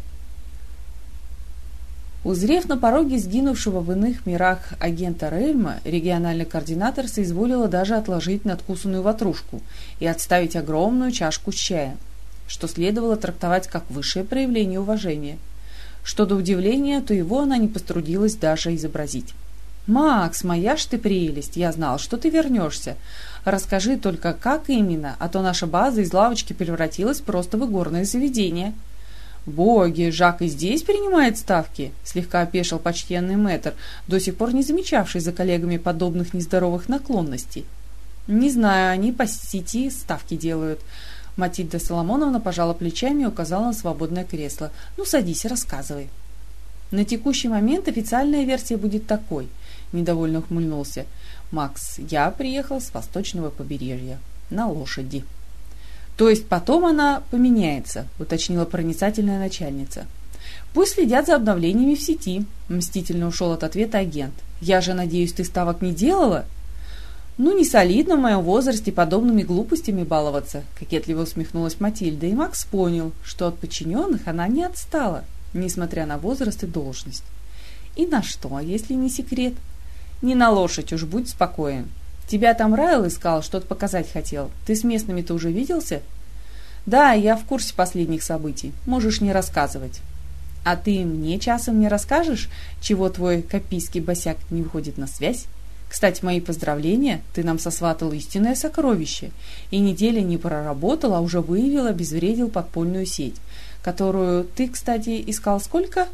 Узрев на пороге сгинувшего в иных мирах агента Рельма, региональный координатор соизволила даже отложить надкусанную ватрушку и отставить огромную чашку с чаем, что следовало трактовать как высшее проявление уважения. Что до удивления, то его она не потрудилась даже изобразить. «Макс, моя ж ты прелесть, я знал, что ты вернешься. Расскажи только, как именно, а то наша база из лавочки превратилась просто в игорное заведение». «Боги, Жак и здесь принимает ставки?» — слегка опешил почтенный мэтр, до сих пор не замечавший за коллегами подобных нездоровых наклонностей. «Не знаю, они по сети ставки делают». Матильда Соломоновна пожала плечами и указала на свободное кресло. «Ну, садись, рассказывай». «На текущий момент официальная версия будет такой», — недовольно ухмыльнулся. «Макс, я приехал с восточного побережья. На лошади». «То есть потом она поменяется», — уточнила проницательная начальница. «Пусть следят за обновлениями в сети», — мстительно ушел от ответа агент. «Я же надеюсь, ты ставок не делала?» «Ну, не солидно в моем возрасте подобными глупостями баловаться», — кокетливо усмехнулась Матильда, и Макс понял, что от подчиненных она не отстала, несмотря на возраст и должность. «И на что, если не секрет?» «Не на лошадь уж, будь спокоен. Тебя там Райл искал, что-то показать хотел. Ты с местными-то уже виделся?» «Да, я в курсе последних событий. Можешь не рассказывать». «А ты мне часом не расскажешь, чего твой копийский босяк не выходит на связь? Кстати, мои поздравления, ты нам сосватал истинное сокровище. И неделя не проработал, а уже выявил, обезвредил подпольную сеть, которую ты, кстати, искал сколько?»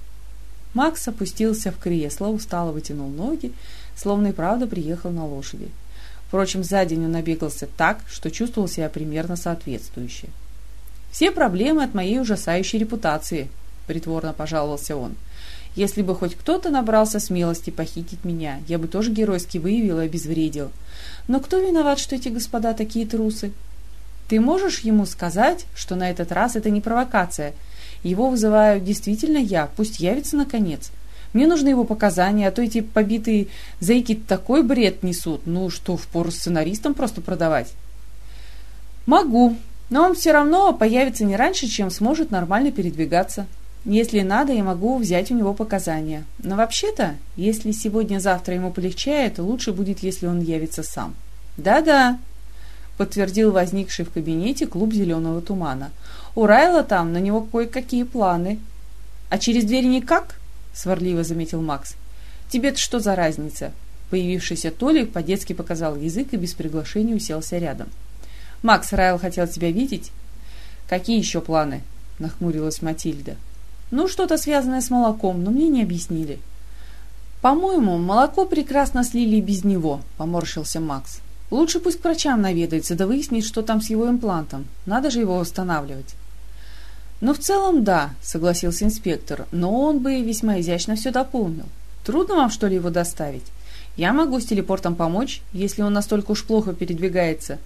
Макс опустился в кресло, устало вытянул ноги, словно и правда приехал на лошади. Впрочем, за день он набегался так, что чувствовал себя примерно соответствующе. «Все проблемы от моей ужасающей репутации», — притворно пожаловался он. «Если бы хоть кто-то набрался смелости похитить меня, я бы тоже геройски выявил и обезвредил. Но кто виноват, что эти господа такие трусы? Ты можешь ему сказать, что на этот раз это не провокация? Его вызываю действительно я, пусть явится наконец. Мне нужны его показания, а то эти побитые зайки такой бред несут, ну что, впору сценаристам просто продавать». «Могу, но он все равно появится не раньше, чем сможет нормально передвигаться. Если надо, я могу взять у него показания. Но вообще-то, если сегодня-завтра ему полегчает, то лучше будет, если он явится сам». «Да-да», — подтвердил возникший в кабинете клуб зеленого тумана. «У Райла там на него кое-какие планы». «А через дверь никак?» — сварливо заметил Макс. «Тебе-то что за разница?» Появившийся Толик по-детски показал язык и без приглашения уселся рядом. «Макс, Райл хотел тебя видеть». «Какие еще планы?» — нахмурилась Матильда. «Ну, что-то связанное с молоком, но мне не объяснили». «По-моему, молоко прекрасно слили и без него», — поморщился Макс. «Лучше пусть к врачам наведается, да выяснит, что там с его имплантом. Надо же его восстанавливать». «Ну, в целом, да», — согласился инспектор, «но он бы весьма изящно все дополнил. Трудно вам, что ли, его доставить? Я могу с телепортом помочь, если он настолько уж плохо передвигается».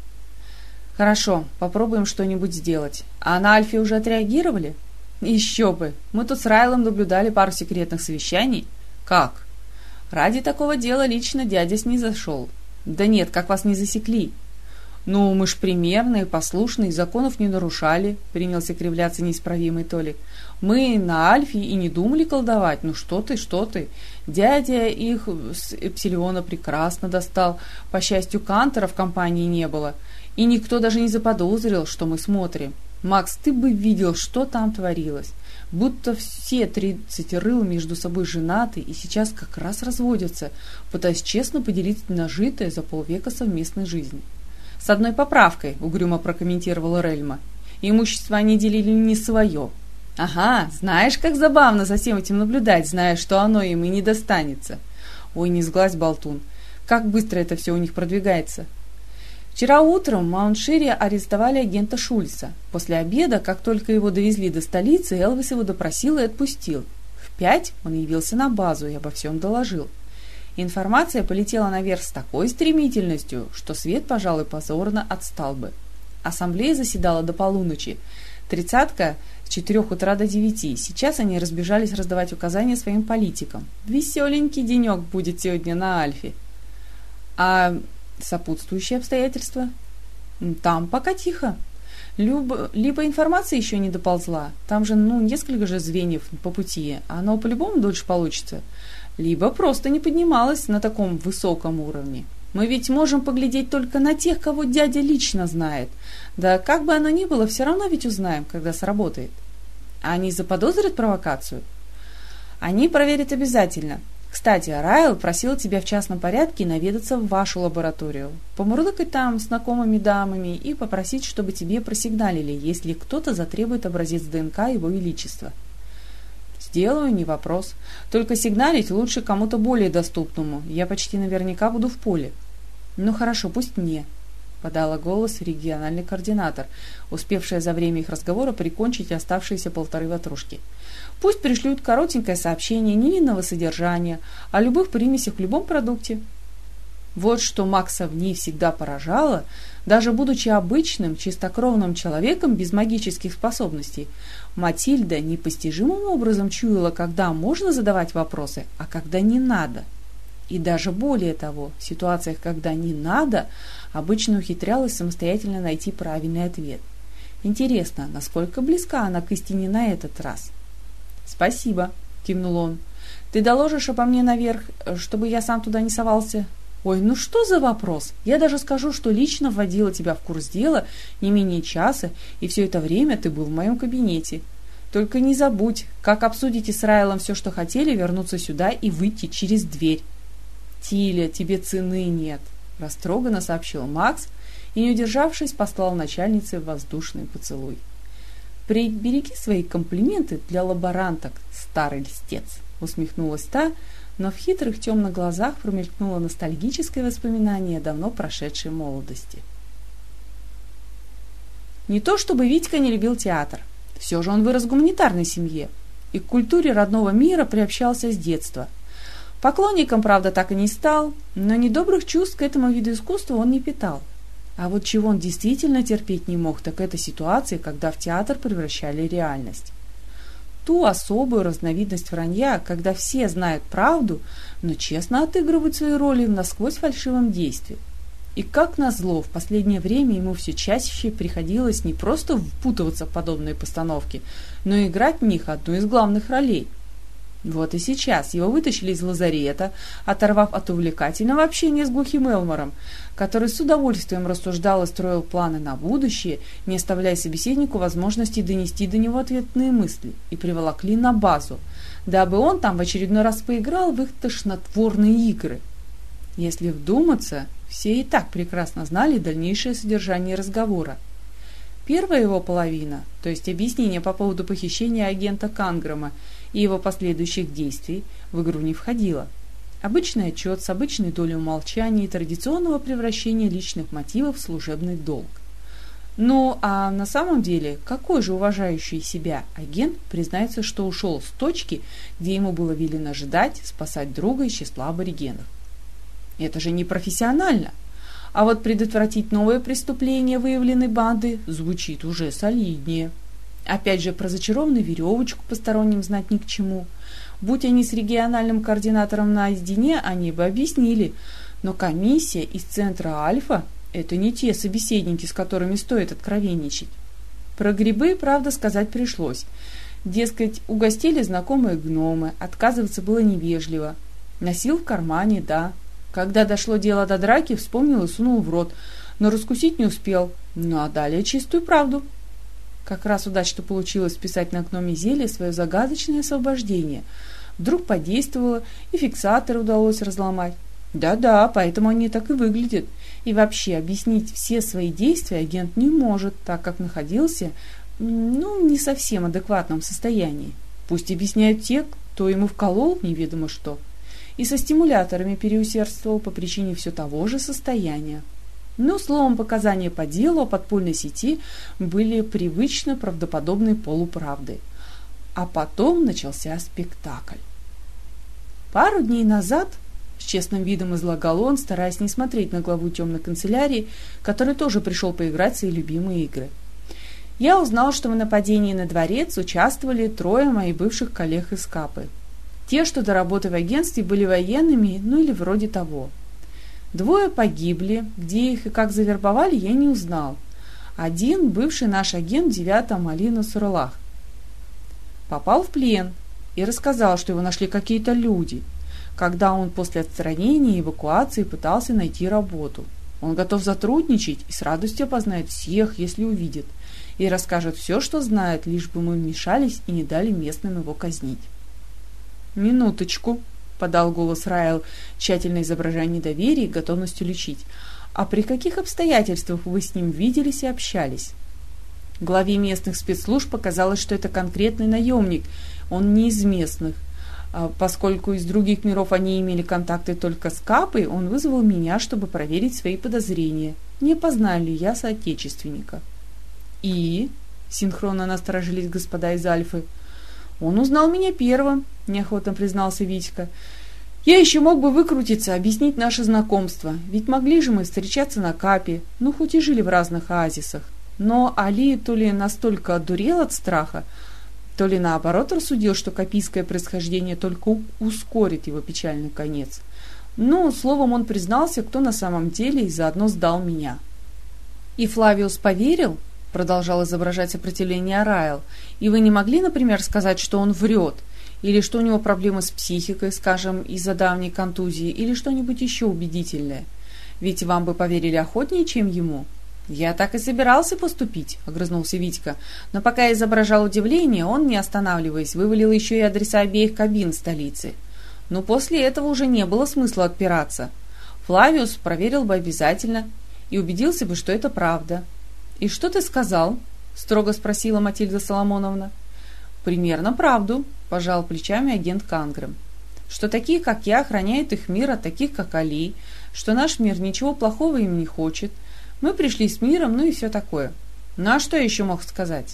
«Хорошо, попробуем что-нибудь сделать. А на Альфе уже отреагировали?» «Еще бы! Мы тут с Райлом наблюдали пару секретных совещаний». «Как?» «Ради такого дела лично дядя снизошел». «Да нет, как вас не засекли?» «Ну, мы ж примерные, послушные, законов не нарушали», — принялся кривляться неисправимый Толик. «Мы на Альфе и не думали колдовать. Ну что ты, что ты. Дядя их с Эпсилиона прекрасно достал. По счастью, Кантера в компании не было. И никто даже не заподозрил, что мы смотрим. Макс, ты бы видел, что там творилось. Будто все 30 рыл между собой женаты и сейчас как раз разводятся, пытаясь честно поделить нажитое за полвека совместной жизни». «С одной поправкой», — угрюмо прокомментировала Рельма. «Имущество они делили не свое». «Ага, знаешь, как забавно за всем этим наблюдать, зная, что оно им и не достанется». «Ой, не сглазь, болтун. Как быстро это все у них продвигается». Вчера утром в Маунт-Шире арестовали агента Шульца. После обеда, как только его довезли до столицы, Элвис его допросил и отпустил. В 5 он явился на базу и обо всем доложил. Информация полетела наверх с такой стремительностью, что свет, пожалуй, позорно отстал бы. Ассамблея заседала до полуночи. 30-ка с 4 утра до 9. Сейчас они разбежались раздавать указания своим политикам. Веселенький денек будет сегодня на Альфе. А сопутствующие обстоятельства? Там пока тихо. Либо информация еще не доползла, там же, несколько же звеньев по пути, оно по-любому дольше получится, либо просто не поднималась на таком высоком уровне. Мы ведь можем поглядеть только на тех, кого дядя лично знает. Да как бы оно ни было, все равно ведь узнаем, когда сработает. А они заподозрят провокацию? Они проверят обязательно. Кстати, Райл просил тебя в частном порядке наведаться в вашу лабораторию, помурлыкать там с знакомыми дамами и попросить, чтобы тебе просигналили, если кто-то затребует образец ДНК Его Величества. Сделаю, не вопрос. Только сигналить лучше кому-то более доступному. Я почти наверняка буду в поле. Ну хорошо, пусть мне, подала голос региональный координатор, успевшая за время их разговора прикончить оставшиеся 1,5 ватрушки. Пусть пришлют коротенькое сообщение невинного содержания о любых примесях в любом продукте. Вот что Макса в ней всегда поражало, даже будучи обычным, чистокровным человеком без магических способностей, Матильда непостижимым образом чуяла, когда можно задавать вопросы, а когда не надо. И даже более того, в ситуациях, когда не надо, обычно ухитрялась самостоятельно найти правильный ответ. Интересно, насколько близка она к истине на этот раз? «Спасибо», — кивнул он. «Ты доложишь обо мне наверх, чтобы я сам туда не совался?» «Ой, ну что за вопрос? Я даже скажу, что лично вводила тебя в курс дела не менее часа, и все это время ты был в моем кабинете. Только не забудь, как обсудите с Райлом все, что хотели, вернуться сюда и выйти через дверь». «Тиля, тебе цены нет», — растроганно сообщил Макс и, не удержавшись, послал начальнице воздушный поцелуй. «Прибереги свои комплименты для лаборанток, старый льстец», — усмехнулась та, но в хитрых темных глазах промелькнуло ностальгическое воспоминание давно прошедшей молодости. Не то чтобы Витька не любил театр, все же он вырос в гуманитарной семье и к культуре родного мира приобщался с детства. Поклонником, правда, так и не стал, но недобрых чувств к этому виду искусства он не питал. А вот чего он действительно терпеть не мог, так это ситуации, когда в театр превращали реальность. Ту особую разновидность вранья, когда все знают правду, но честно отыгрывают свои роли в насквозь фальшивом действии. И как назло, в последнее время ему все чаще приходилось не просто впутываться в подобные постановки, но и играть в них одну из главных ролей. Вот и сейчас его вытащили из лазарета, оторвав от увлекательного общения с глухим Элмором, который с удовольствием рассуждал и строил планы на будущее, не оставляя собеседнику возможности донести до него ответные мысли, и приволокли на базу, дабы он там в очередной раз поиграл в их тошнотворные игры. Если вдуматься, все и так прекрасно знали дальнейшее содержание разговора. Первая его половина, то есть объяснение по поводу похищения агента Канграма и его последующих действий, в игру не входила. Обычный отчет с обычной долей умолчания и традиционного превращения личных мотивов в служебный долг. Ну, а на самом деле, какой же уважающий себя агент признается, что ушел с точки, где ему было велено ждать, спасать друга из числа аборигенов? Это же не профессионально. А вот предотвратить новое преступление выявленной банды звучит уже солиднее. Опять же, про зачарованную веревочку посторонним знать ни к чему. Будь они с региональным координатором наедине, они бы объяснили. Но комиссия из центра Альфа – это не те собеседники, с которыми стоит откровенничать. Про грибы, правда, сказать пришлось. Дескать, угостили знакомые гномы, отказываться было невежливо. Носил в кармане, да. Когда дошло дело до драки, вспомнил и сунул в рот, но раскусить не успел. Ну а далее чистую правду. Как раз удачно получилось списать на гноме зелье свое загадочное освобождение. Вдруг подействовало, и фиксаторы удалось разломать. Да-да, поэтому они так и выглядят. И вообще объяснить все свои действия агент не может, так как находился, в не совсем адекватном состоянии. Пусть объясняют те, кто ему вколол неведомо что. И со стимуляторами переусердствовал по причине все того же состояния. Но, словом, показания по делу о подпольной сети были привычно правдоподобной полуправдой. А потом начался спектакль. Пару дней назад, с честным видом излагал он, стараясь не смотреть на главу темной канцелярии, который тоже пришел поиграть в свои любимые игры, я узнал, что в нападении на дворец участвовали 3 моих бывших коллег из Капы. Те, что до работы в агентстве, были военными, или вроде того. 2 погибли, где их и как завербовали, я не узнал. Один бывший наш агент 9-го Малина Суралах. Попал в плен и рассказал, что его нашли какие-то люди, когда он после отстранения и эвакуации пытался найти работу. Он готов сотрудничать и с радостью опознает всех, если увидит, и расскажет все, что знает, лишь бы мы вмешались и не дали местным его казнить. «Минуточку», — подал голос Райл, тщательно изображая недоверие и готовность уличить. «А при каких обстоятельствах вы с ним виделись и общались?» Главе местных спецслужб показалось, что это конкретный наемник, он не из местных. Поскольку из других миров они имели контакты только с Капой, он вызвал меня, чтобы проверить свои подозрения, не познаю ли я соотечественника. «И?» — синхронно насторожились господа из Альфы. «Он узнал меня первым», — неохотно признался Витька. «Я еще мог бы выкрутиться, объяснить наше знакомство, ведь могли же мы встречаться на Капе, ну хоть и жили в разных оазисах. Но Али то ли настолько одурел от страха, то ли наоборот рассудил, что капийское происхождение только ускорит его печальный конец. Ну, словом, он признался, кто на самом деле, и заодно сдал меня». «И Флавиус поверил?» — продолжал изображать сопротивление Райл. «И вы не могли, например, сказать, что он врет? Или что у него проблемы с психикой, скажем, из-за давней контузии, или что-нибудь еще убедительное? Ведь вам бы поверили охотнее, чем ему». «Я так и собирался поступить», — огрызнулся Витька. «Но пока я изображал удивление, он, не останавливаясь, вывалил еще и адреса обеих кабин столицы. Но после этого уже не было смысла отпираться. Флавиус проверил бы обязательно и убедился бы, что это правда». «И что ты сказал?» — строго спросила Матильда Соломоновна. «Примерно правду», — пожал плечами агент Кангрэм. «Что такие, как я, охраняют их мир от таких, как Али, что наш мир ничего плохого им не хочет. Мы пришли с миром, ну и все такое. Ну а что я еще мог сказать?»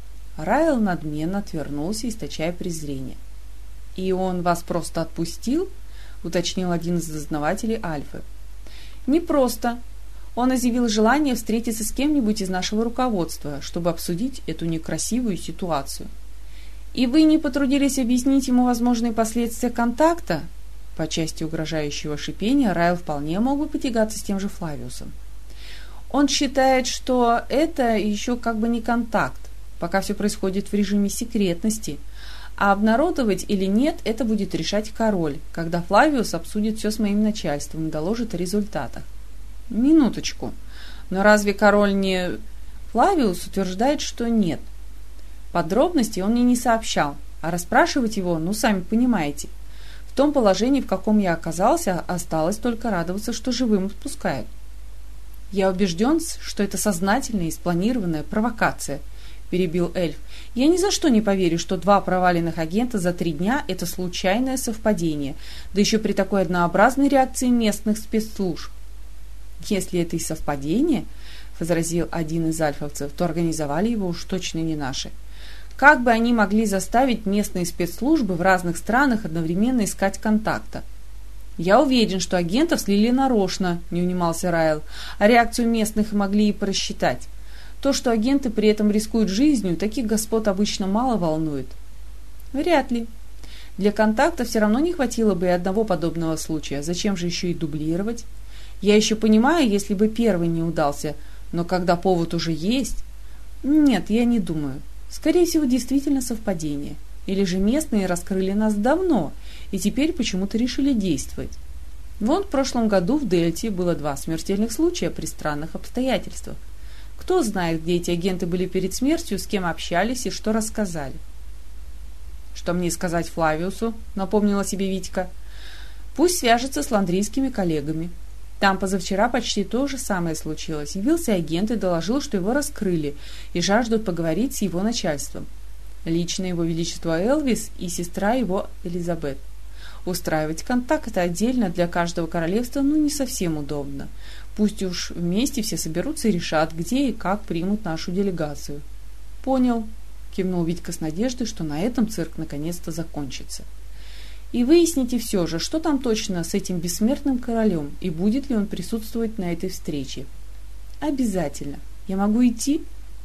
Райл надменно отвернулся, источая презрение. «И он вас просто отпустил?» — уточнил один из дознавателей Альфы. «Не просто. Он изъявил желание встретиться с кем-нибудь из нашего руководства, чтобы обсудить эту некрасивую ситуацию». «И вы не потрудились объяснить ему возможные последствия контакта?» По части угрожающего шипения Райл вполне мог бы потягаться с тем же Флавиусом. «Он считает, что это еще как бы не контакт, пока все происходит в режиме секретности, а обнародовать или нет, это будет решать король, когда Флавиус обсудит все с моим начальством и доложит о результатах». «Минуточку. Но разве король не...» Флавиус утверждает, что нет. Подробностей он мне не сообщал, а расспрашивать его, ну, сами понимаете. В том положении, в каком я оказался, осталось только радоваться, что живым отпускают. «Я убежден, что это сознательная и спланированная провокация», — перебил эльф. «Я ни за что не поверю, что 2 проваленных агента за 3 дня — это случайное совпадение, да еще при такой однообразной реакции местных спецслужб». «Если это и совпадение», — возразил один из альфовцев, — «то организовали его уж точно не наши. Как бы они могли заставить местные спецслужбы в разных странах одновременно искать контакта?» «Я уверен, что агентов слили нарочно», — не унимался Райл, «а реакцию местных могли и просчитать. То, что агенты при этом рискуют жизнью, таких господ обычно мало волнует». «Вряд ли. Для контакта все равно не хватило бы и одного подобного случая. Зачем же еще и дублировать? Я еще понимаю, если бы первый не удался, но когда повод уже есть...» «Нет, я не думаю. Скорее всего, действительно совпадение. Или же местные раскрыли нас давно, и теперь почему-то решили действовать. Вон в прошлом году в Дельте было 2 смертельных случая при странных обстоятельствах. Кто знает, где эти агенты были перед смертью, с кем общались и что рассказали». «Что мне сказать Флавиусу?» — напомнила себе Витька. «Пусть свяжется с ландрийскими коллегами. Там позавчера почти то же самое случилось. Явился агент и доложил, что его раскрыли и жаждут поговорить с его начальством. Лично его величество Элвис и сестра его Элизабет. Устраивать контакты отдельно для каждого королевства не совсем удобно. Пусть уж вместе все соберутся и решат, где и как примут нашу делегацию». «Понял», — кивнул Витька с надеждой, что на этом цирк наконец-то закончится. «И выясните все же, что там точно с этим бессмертным королем, и будет ли он присутствовать на этой встрече». «Обязательно. Я могу идти?»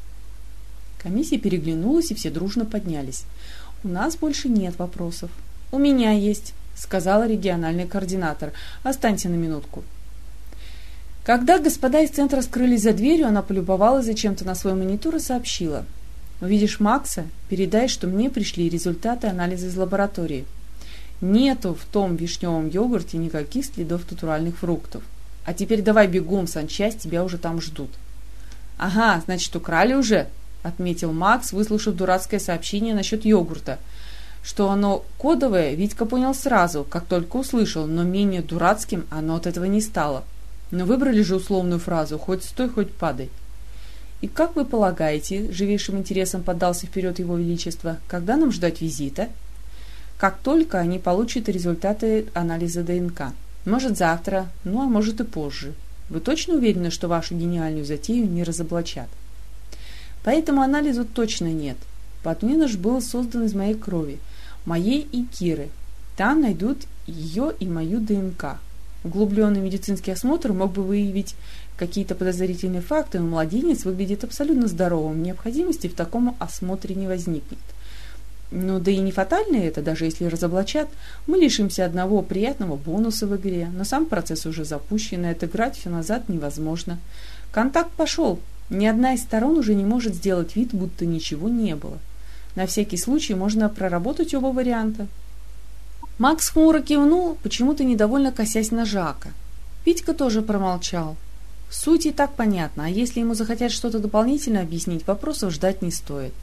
Комиссия переглянулась, и все дружно поднялись. «У нас больше нет вопросов». «У меня есть», — сказала региональный координатор. «Останься на минутку». Когда господа из центра скрылись за дверью, она полюбовалась зачем-то на свой монитор и сообщила: «Увидишь Макса, передай, что мне пришли результаты анализа из лаборатории. Нету в том вишневом йогурте никаких следов натуральных фруктов. А теперь давай бегом в санчасть, тебя уже там ждут». «Ага, значит, украли уже», — отметил Макс, выслушав дурацкое сообщение насчет йогурта. Что оно кодовое, Витька понял сразу, как только услышал, но менее дурацким оно от этого не стало. Но выбрали же условную фразу «хоть стой, хоть падай». «И как вы полагаете, — живейшим интересом поддался вперед его величество, — когда нам ждать визита?» «Как только они получат результаты анализа ДНК. Может, завтра, ну а может и позже. Вы точно уверены, что вашу гениальную затею не разоблачат?» «По этому анализу точно нет. Подменыш был создан из моей крови, моей и Киры. Там найдут ее и мою ДНК. Углубленный медицинский осмотр мог бы выявить какие-то подозрительные факты, но младенец выглядит абсолютно здоровым, необходимости в таком осмотре не возникнет. Ну да и не фатально это, даже если разоблачат, мы лишимся одного приятного бонуса в игре, но сам процесс уже запущен, и отыграть все назад невозможно. Контакт пошел, ни одна из сторон уже не может сделать вид, будто ничего не было. На всякий случай можно проработать оба варианта». Макс хмуро кивнул, почему-то недовольно косясь на Жака. Витька тоже промолчал. Суть и так понятна, а если ему захотят что-то дополнительно объяснить, вопросов ждать не стоит.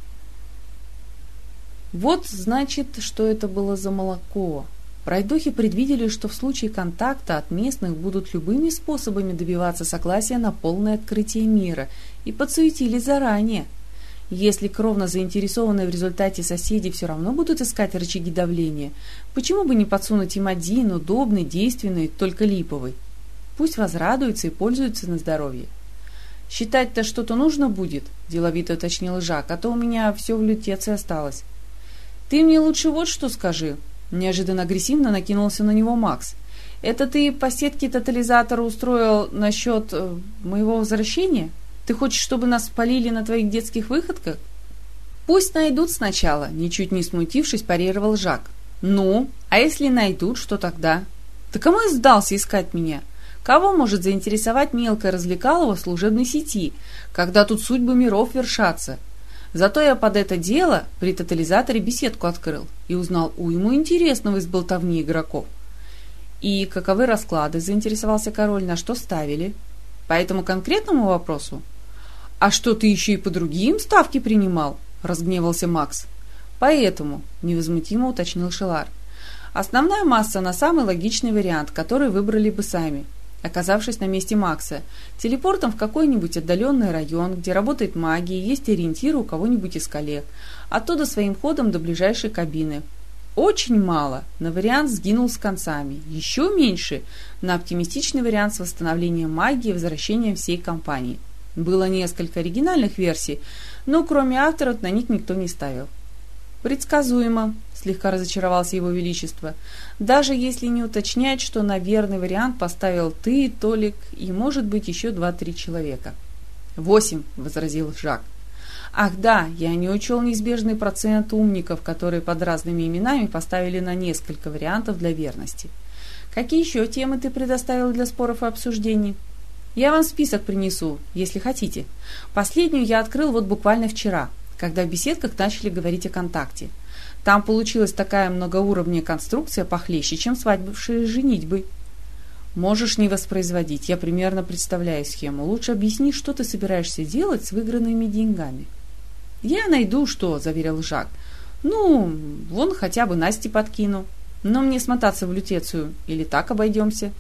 Вот, значит, что это было за молоко. Пройдохи предвидели, что в случае контакта от местных будут любыми способами добиваться согласия на полное открытие мира, и подсуетили заранее. Если кровно заинтересованные в результате соседи все равно будут искать рычаги давления, почему бы не подсунуть им один, удобный, действенный, только липовый? Пусть возрадуются и пользуются на здоровье. «Считать-то что-то нужно будет», – деловито уточнил Жак, – «а то у меня все в лютеце осталось». «Ты мне лучше вот что скажи», – неожиданно агрессивно накинулся на него Макс. «Это ты по сетке тотализатора устроил насчет моего возвращения? Ты хочешь, чтобы нас спалили на твоих детских выходках?» «Пусть найдут сначала», – ничуть не смутившись, парировал Жак. «Ну, а если найдут, что тогда? Ты кому и сдался искать меня? Кого может заинтересовать мелкое развлекалово в служебной сети, когда тут судьбы миров вершатся? Зато я под это дело при тотализаторе беседку открыл и узнал уйму интересного из болтовни игроков». «И каковы расклады?» – заинтересовался король. «На что ставили? По этому конкретному вопросу?» «А что, ты еще и по другим ставки принимал?» – разгневался Макс. «Поэтому», – невозмутимо уточнил Шелар. «Основная масса на самый логичный вариант, который выбрали бы сами, оказавшись на месте Макса. Телепортом в какой-нибудь отдаленный район, где работает магия, есть ориентиры у кого-нибудь из коллег. Оттуда своим ходом до ближайшей кабины. Очень мало на вариант «сгинул с концами». Еще меньше на оптимистичный вариант с восстановлением магии и возвращением всей компании. Было несколько оригинальных версий, но кроме авторов на них никто не ставил». «Предсказуемо», — слегка разочаровался его величество, «даже если не уточнять, что на верный вариант поставил ты, Толик, и, может быть, еще 2-3 человека». 8, — возразил Жак. «Ах да, я не учел неизбежный процент умников, которые под разными именами поставили на несколько вариантов для верности. Какие еще темы ты предоставил для споров и обсуждений? Я вам список принесу, если хотите. Последнюю я открыл вот буквально вчера, когда в беседках начали говорить о контакте. Там получилась такая многоуровневая конструкция похлеще, чем свадьбы женитьбы». «Можешь не воспроизводить, я примерно представляю схему. Лучше объясни, что ты собираешься делать с выигранными деньгами». «Я найду что», — заверил Жак. «Ну, вон хотя бы Насте подкину. Но мне смотаться в лютецию, или так обойдемся?»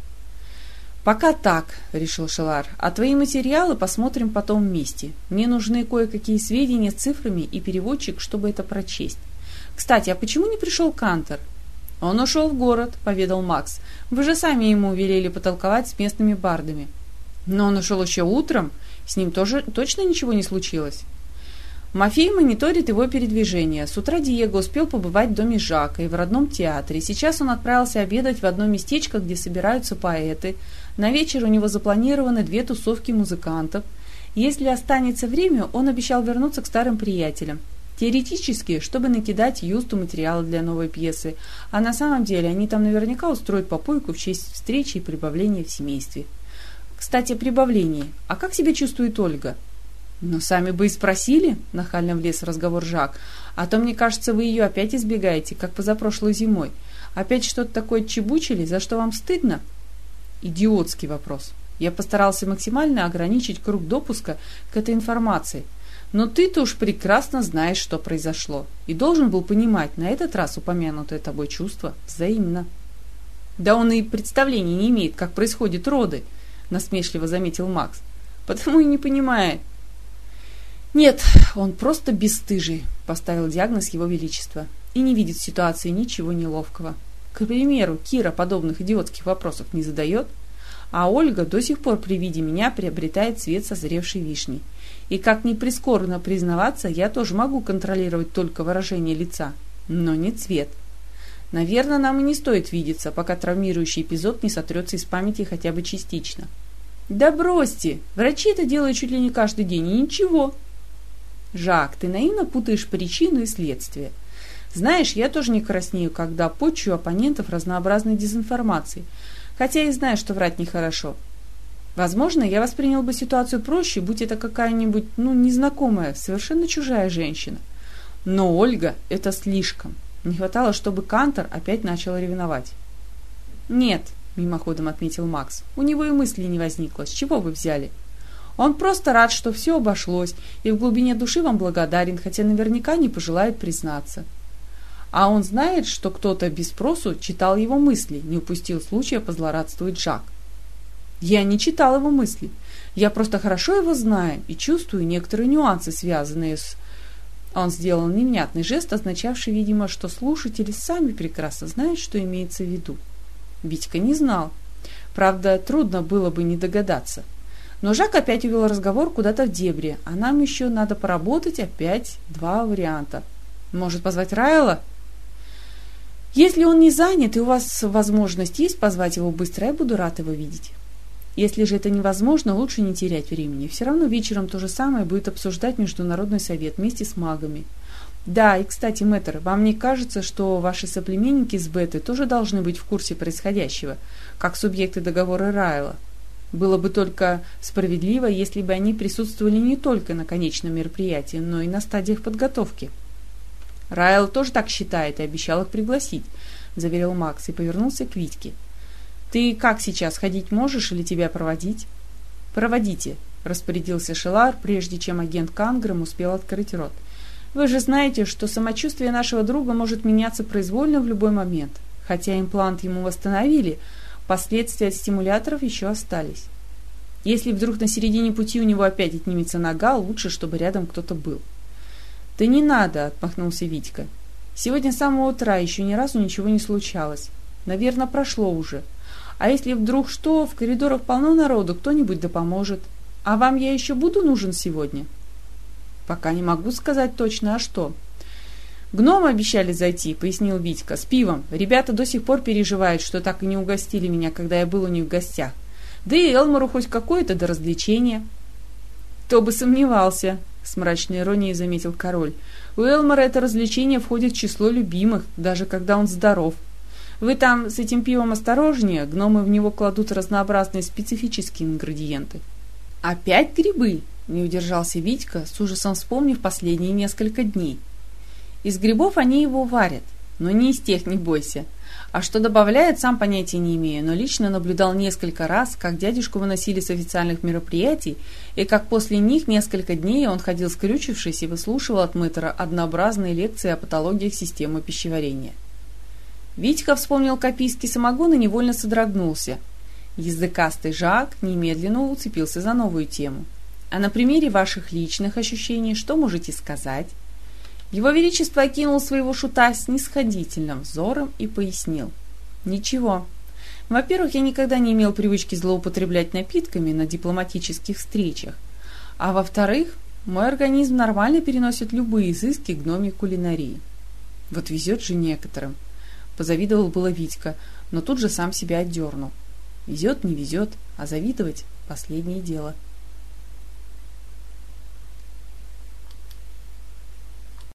«Пока так», — решил Шелар, — «а твои материалы посмотрим потом вместе. Мне нужны кое-какие сведения с цифрами и переводчик, чтобы это прочесть. Кстати, а почему не пришел Кантор?» «Он ушел в город», — поведал Макс. «Вы же сами ему велели потолковать с местными бардами». «Но он ушел еще утром. С ним тоже точно ничего не случилось?» Мафей мониторит его передвижение. С утра Диего успел побывать в доме Жака и в родном театре. Сейчас он отправился обедать в одно местечко, где собираются поэты. На вечер у него запланированы 2 тусовки музыкантов. Если останется время, он обещал вернуться к старым приятелям. Теоретически, чтобы накидать Юсту материалы для новой пьесы, а на самом деле они там наверняка устроят попойку в честь встречи и прибавления в семействе. Кстати, о прибавлении. А как себя чувствует Ольга? Ну, сами бы и спросили, нахально влез в разговор Жак. А то, мне кажется, вы ее опять избегаете, как позапрошлой зимой. Опять что-то такое отчебучили, за что вам стыдно? Идиотский вопрос. Я постарался максимально ограничить круг допуска к этой информации. Но ты-то уж прекрасно знаешь, что произошло. И должен был понимать, на этот раз упомянутое тобой чувство взаимно. Да он и представления не имеет, как происходят роды, насмешливо заметил Макс. Потому и не понимает. Нет, он просто бесстыжий, поставил диагноз его величество. И не видит в ситуации ничего неловкого. К примеру, Кира подобных идиотских вопросов не задает, а Ольга до сих пор при виде меня приобретает цвет созревшей вишни. И как ни прискорбно признаваться, я тоже могу контролировать только выражение лица, но не цвет. Наверное, нам и не стоит видеться, пока травмирующий эпизод не сотрется из памяти хотя бы частично. Да бросьте, врачи это делают чуть ли не каждый день, и ничего. Жак, ты наивно путаешь причину и следствие. Знаешь, я тоже не краснею, когда почую оппонентов разнообразной дезинформацией, хотя и знаю, что врать нехорошо. Возможно, я воспринял бы ситуацию проще, будь это какая-нибудь, незнакомая, совершенно чужая женщина. Но Ольга – это слишком. Не хватало, чтобы Кантор опять начал ревновать. Нет, мимоходом отметил Макс, у него и мысли не возникло, с чего вы взяли? Он просто рад, что все обошлось, и в глубине души вам благодарен, хотя наверняка не пожелает признаться. А он знает, что кто-то без спросу читал его мысли, не упустил случая позлорадствовать Жак. Я не читал его мысли. Я просто хорошо его знаю и чувствую некоторые нюансы, связанные с... Он сделал невнятный жест, означавший, видимо, что слушатели сами прекрасно знают, что имеется в виду. Витька не знал. Правда, трудно было бы не догадаться. Но Жак опять увел разговор куда-то в дебри, а нам еще надо поработать опять два варианта. Может, позвать Райла? Если он не занят и у вас возможность есть позвать его быстро, я буду рад его видеть. Если же это невозможно, лучше не терять времени. Все равно вечером то же самое будет обсуждать Международный совет вместе с магами. Да, и, кстати, мэтр, вам не кажется, что ваши соплеменники с Беты тоже должны быть в курсе происходящего, как субъекты договора Райла? Было бы только справедливо, если бы они присутствовали не только на конечном мероприятии, но и на стадиях подготовки. Райл тоже так считает и обещал их пригласить, заверил Макс и повернулся к Витьке. Ты как сейчас, ходить можешь или тебя проводить? Проводите, распорядился Шелар, прежде чем агент Кангрэм успел открыть рот. Вы же знаете, что самочувствие нашего друга может меняться произвольно в любой момент. Хотя имплант ему восстановили, последствия от стимуляторов еще остались. Если вдруг на середине пути у него опять отнимется нога, лучше, чтобы рядом кто-то был. Да не надо, отмахнулся Витька. Сегодня с самого утра еще ни разу ничего не случалось. Наверное, прошло уже. А если вдруг что, в коридорах полно народу, кто-нибудь да поможет. А вам я еще буду нужен сегодня? Пока не могу сказать точно, а что? Гномы обещали зайти, пояснил Витька, с пивом. Ребята до сих пор переживают, что так и не угостили меня, когда я был у них в гостях. Да и Элмору хоть какое-то до развлечения. Кто бы сомневался, с мрачной иронией заметил король. У Элмора это развлечение входит в число любимых, даже когда он здоров. Вы там с этим пивом осторожнее, гномы в него кладут разнообразные специфические ингредиенты. Опять грибы? Не удержался Витька, с ужасом вспомнив последние несколько дней. Из грибов они его варят, но не из тех, не бойся. А что добавляют, сам понятия не имею, но лично наблюдал несколько раз, как дядюшку выносили с официальных мероприятий, и как после них несколько дней он ходил скрючившись и выслушивал от мэтра однообразные лекции о патологиях системы пищеварения. Витька вспомнил копийский самогон и невольно содрогнулся. Языкастый Жак немедленно уцепился за новую тему. А на примере ваших личных ощущений что можете сказать? Его Величество окинул своего шута снисходительным взором и пояснил. Ничего. Во-первых, я никогда не имел привычки злоупотреблять напитками на дипломатических встречах. А во-вторых, мой организм нормально переносит любые изыски гномьей кулинарии. Вот везет же некоторым. Позавидовал было Витька, но тут же сам себя отдернул. Везет, не везет, а завидовать – последнее дело.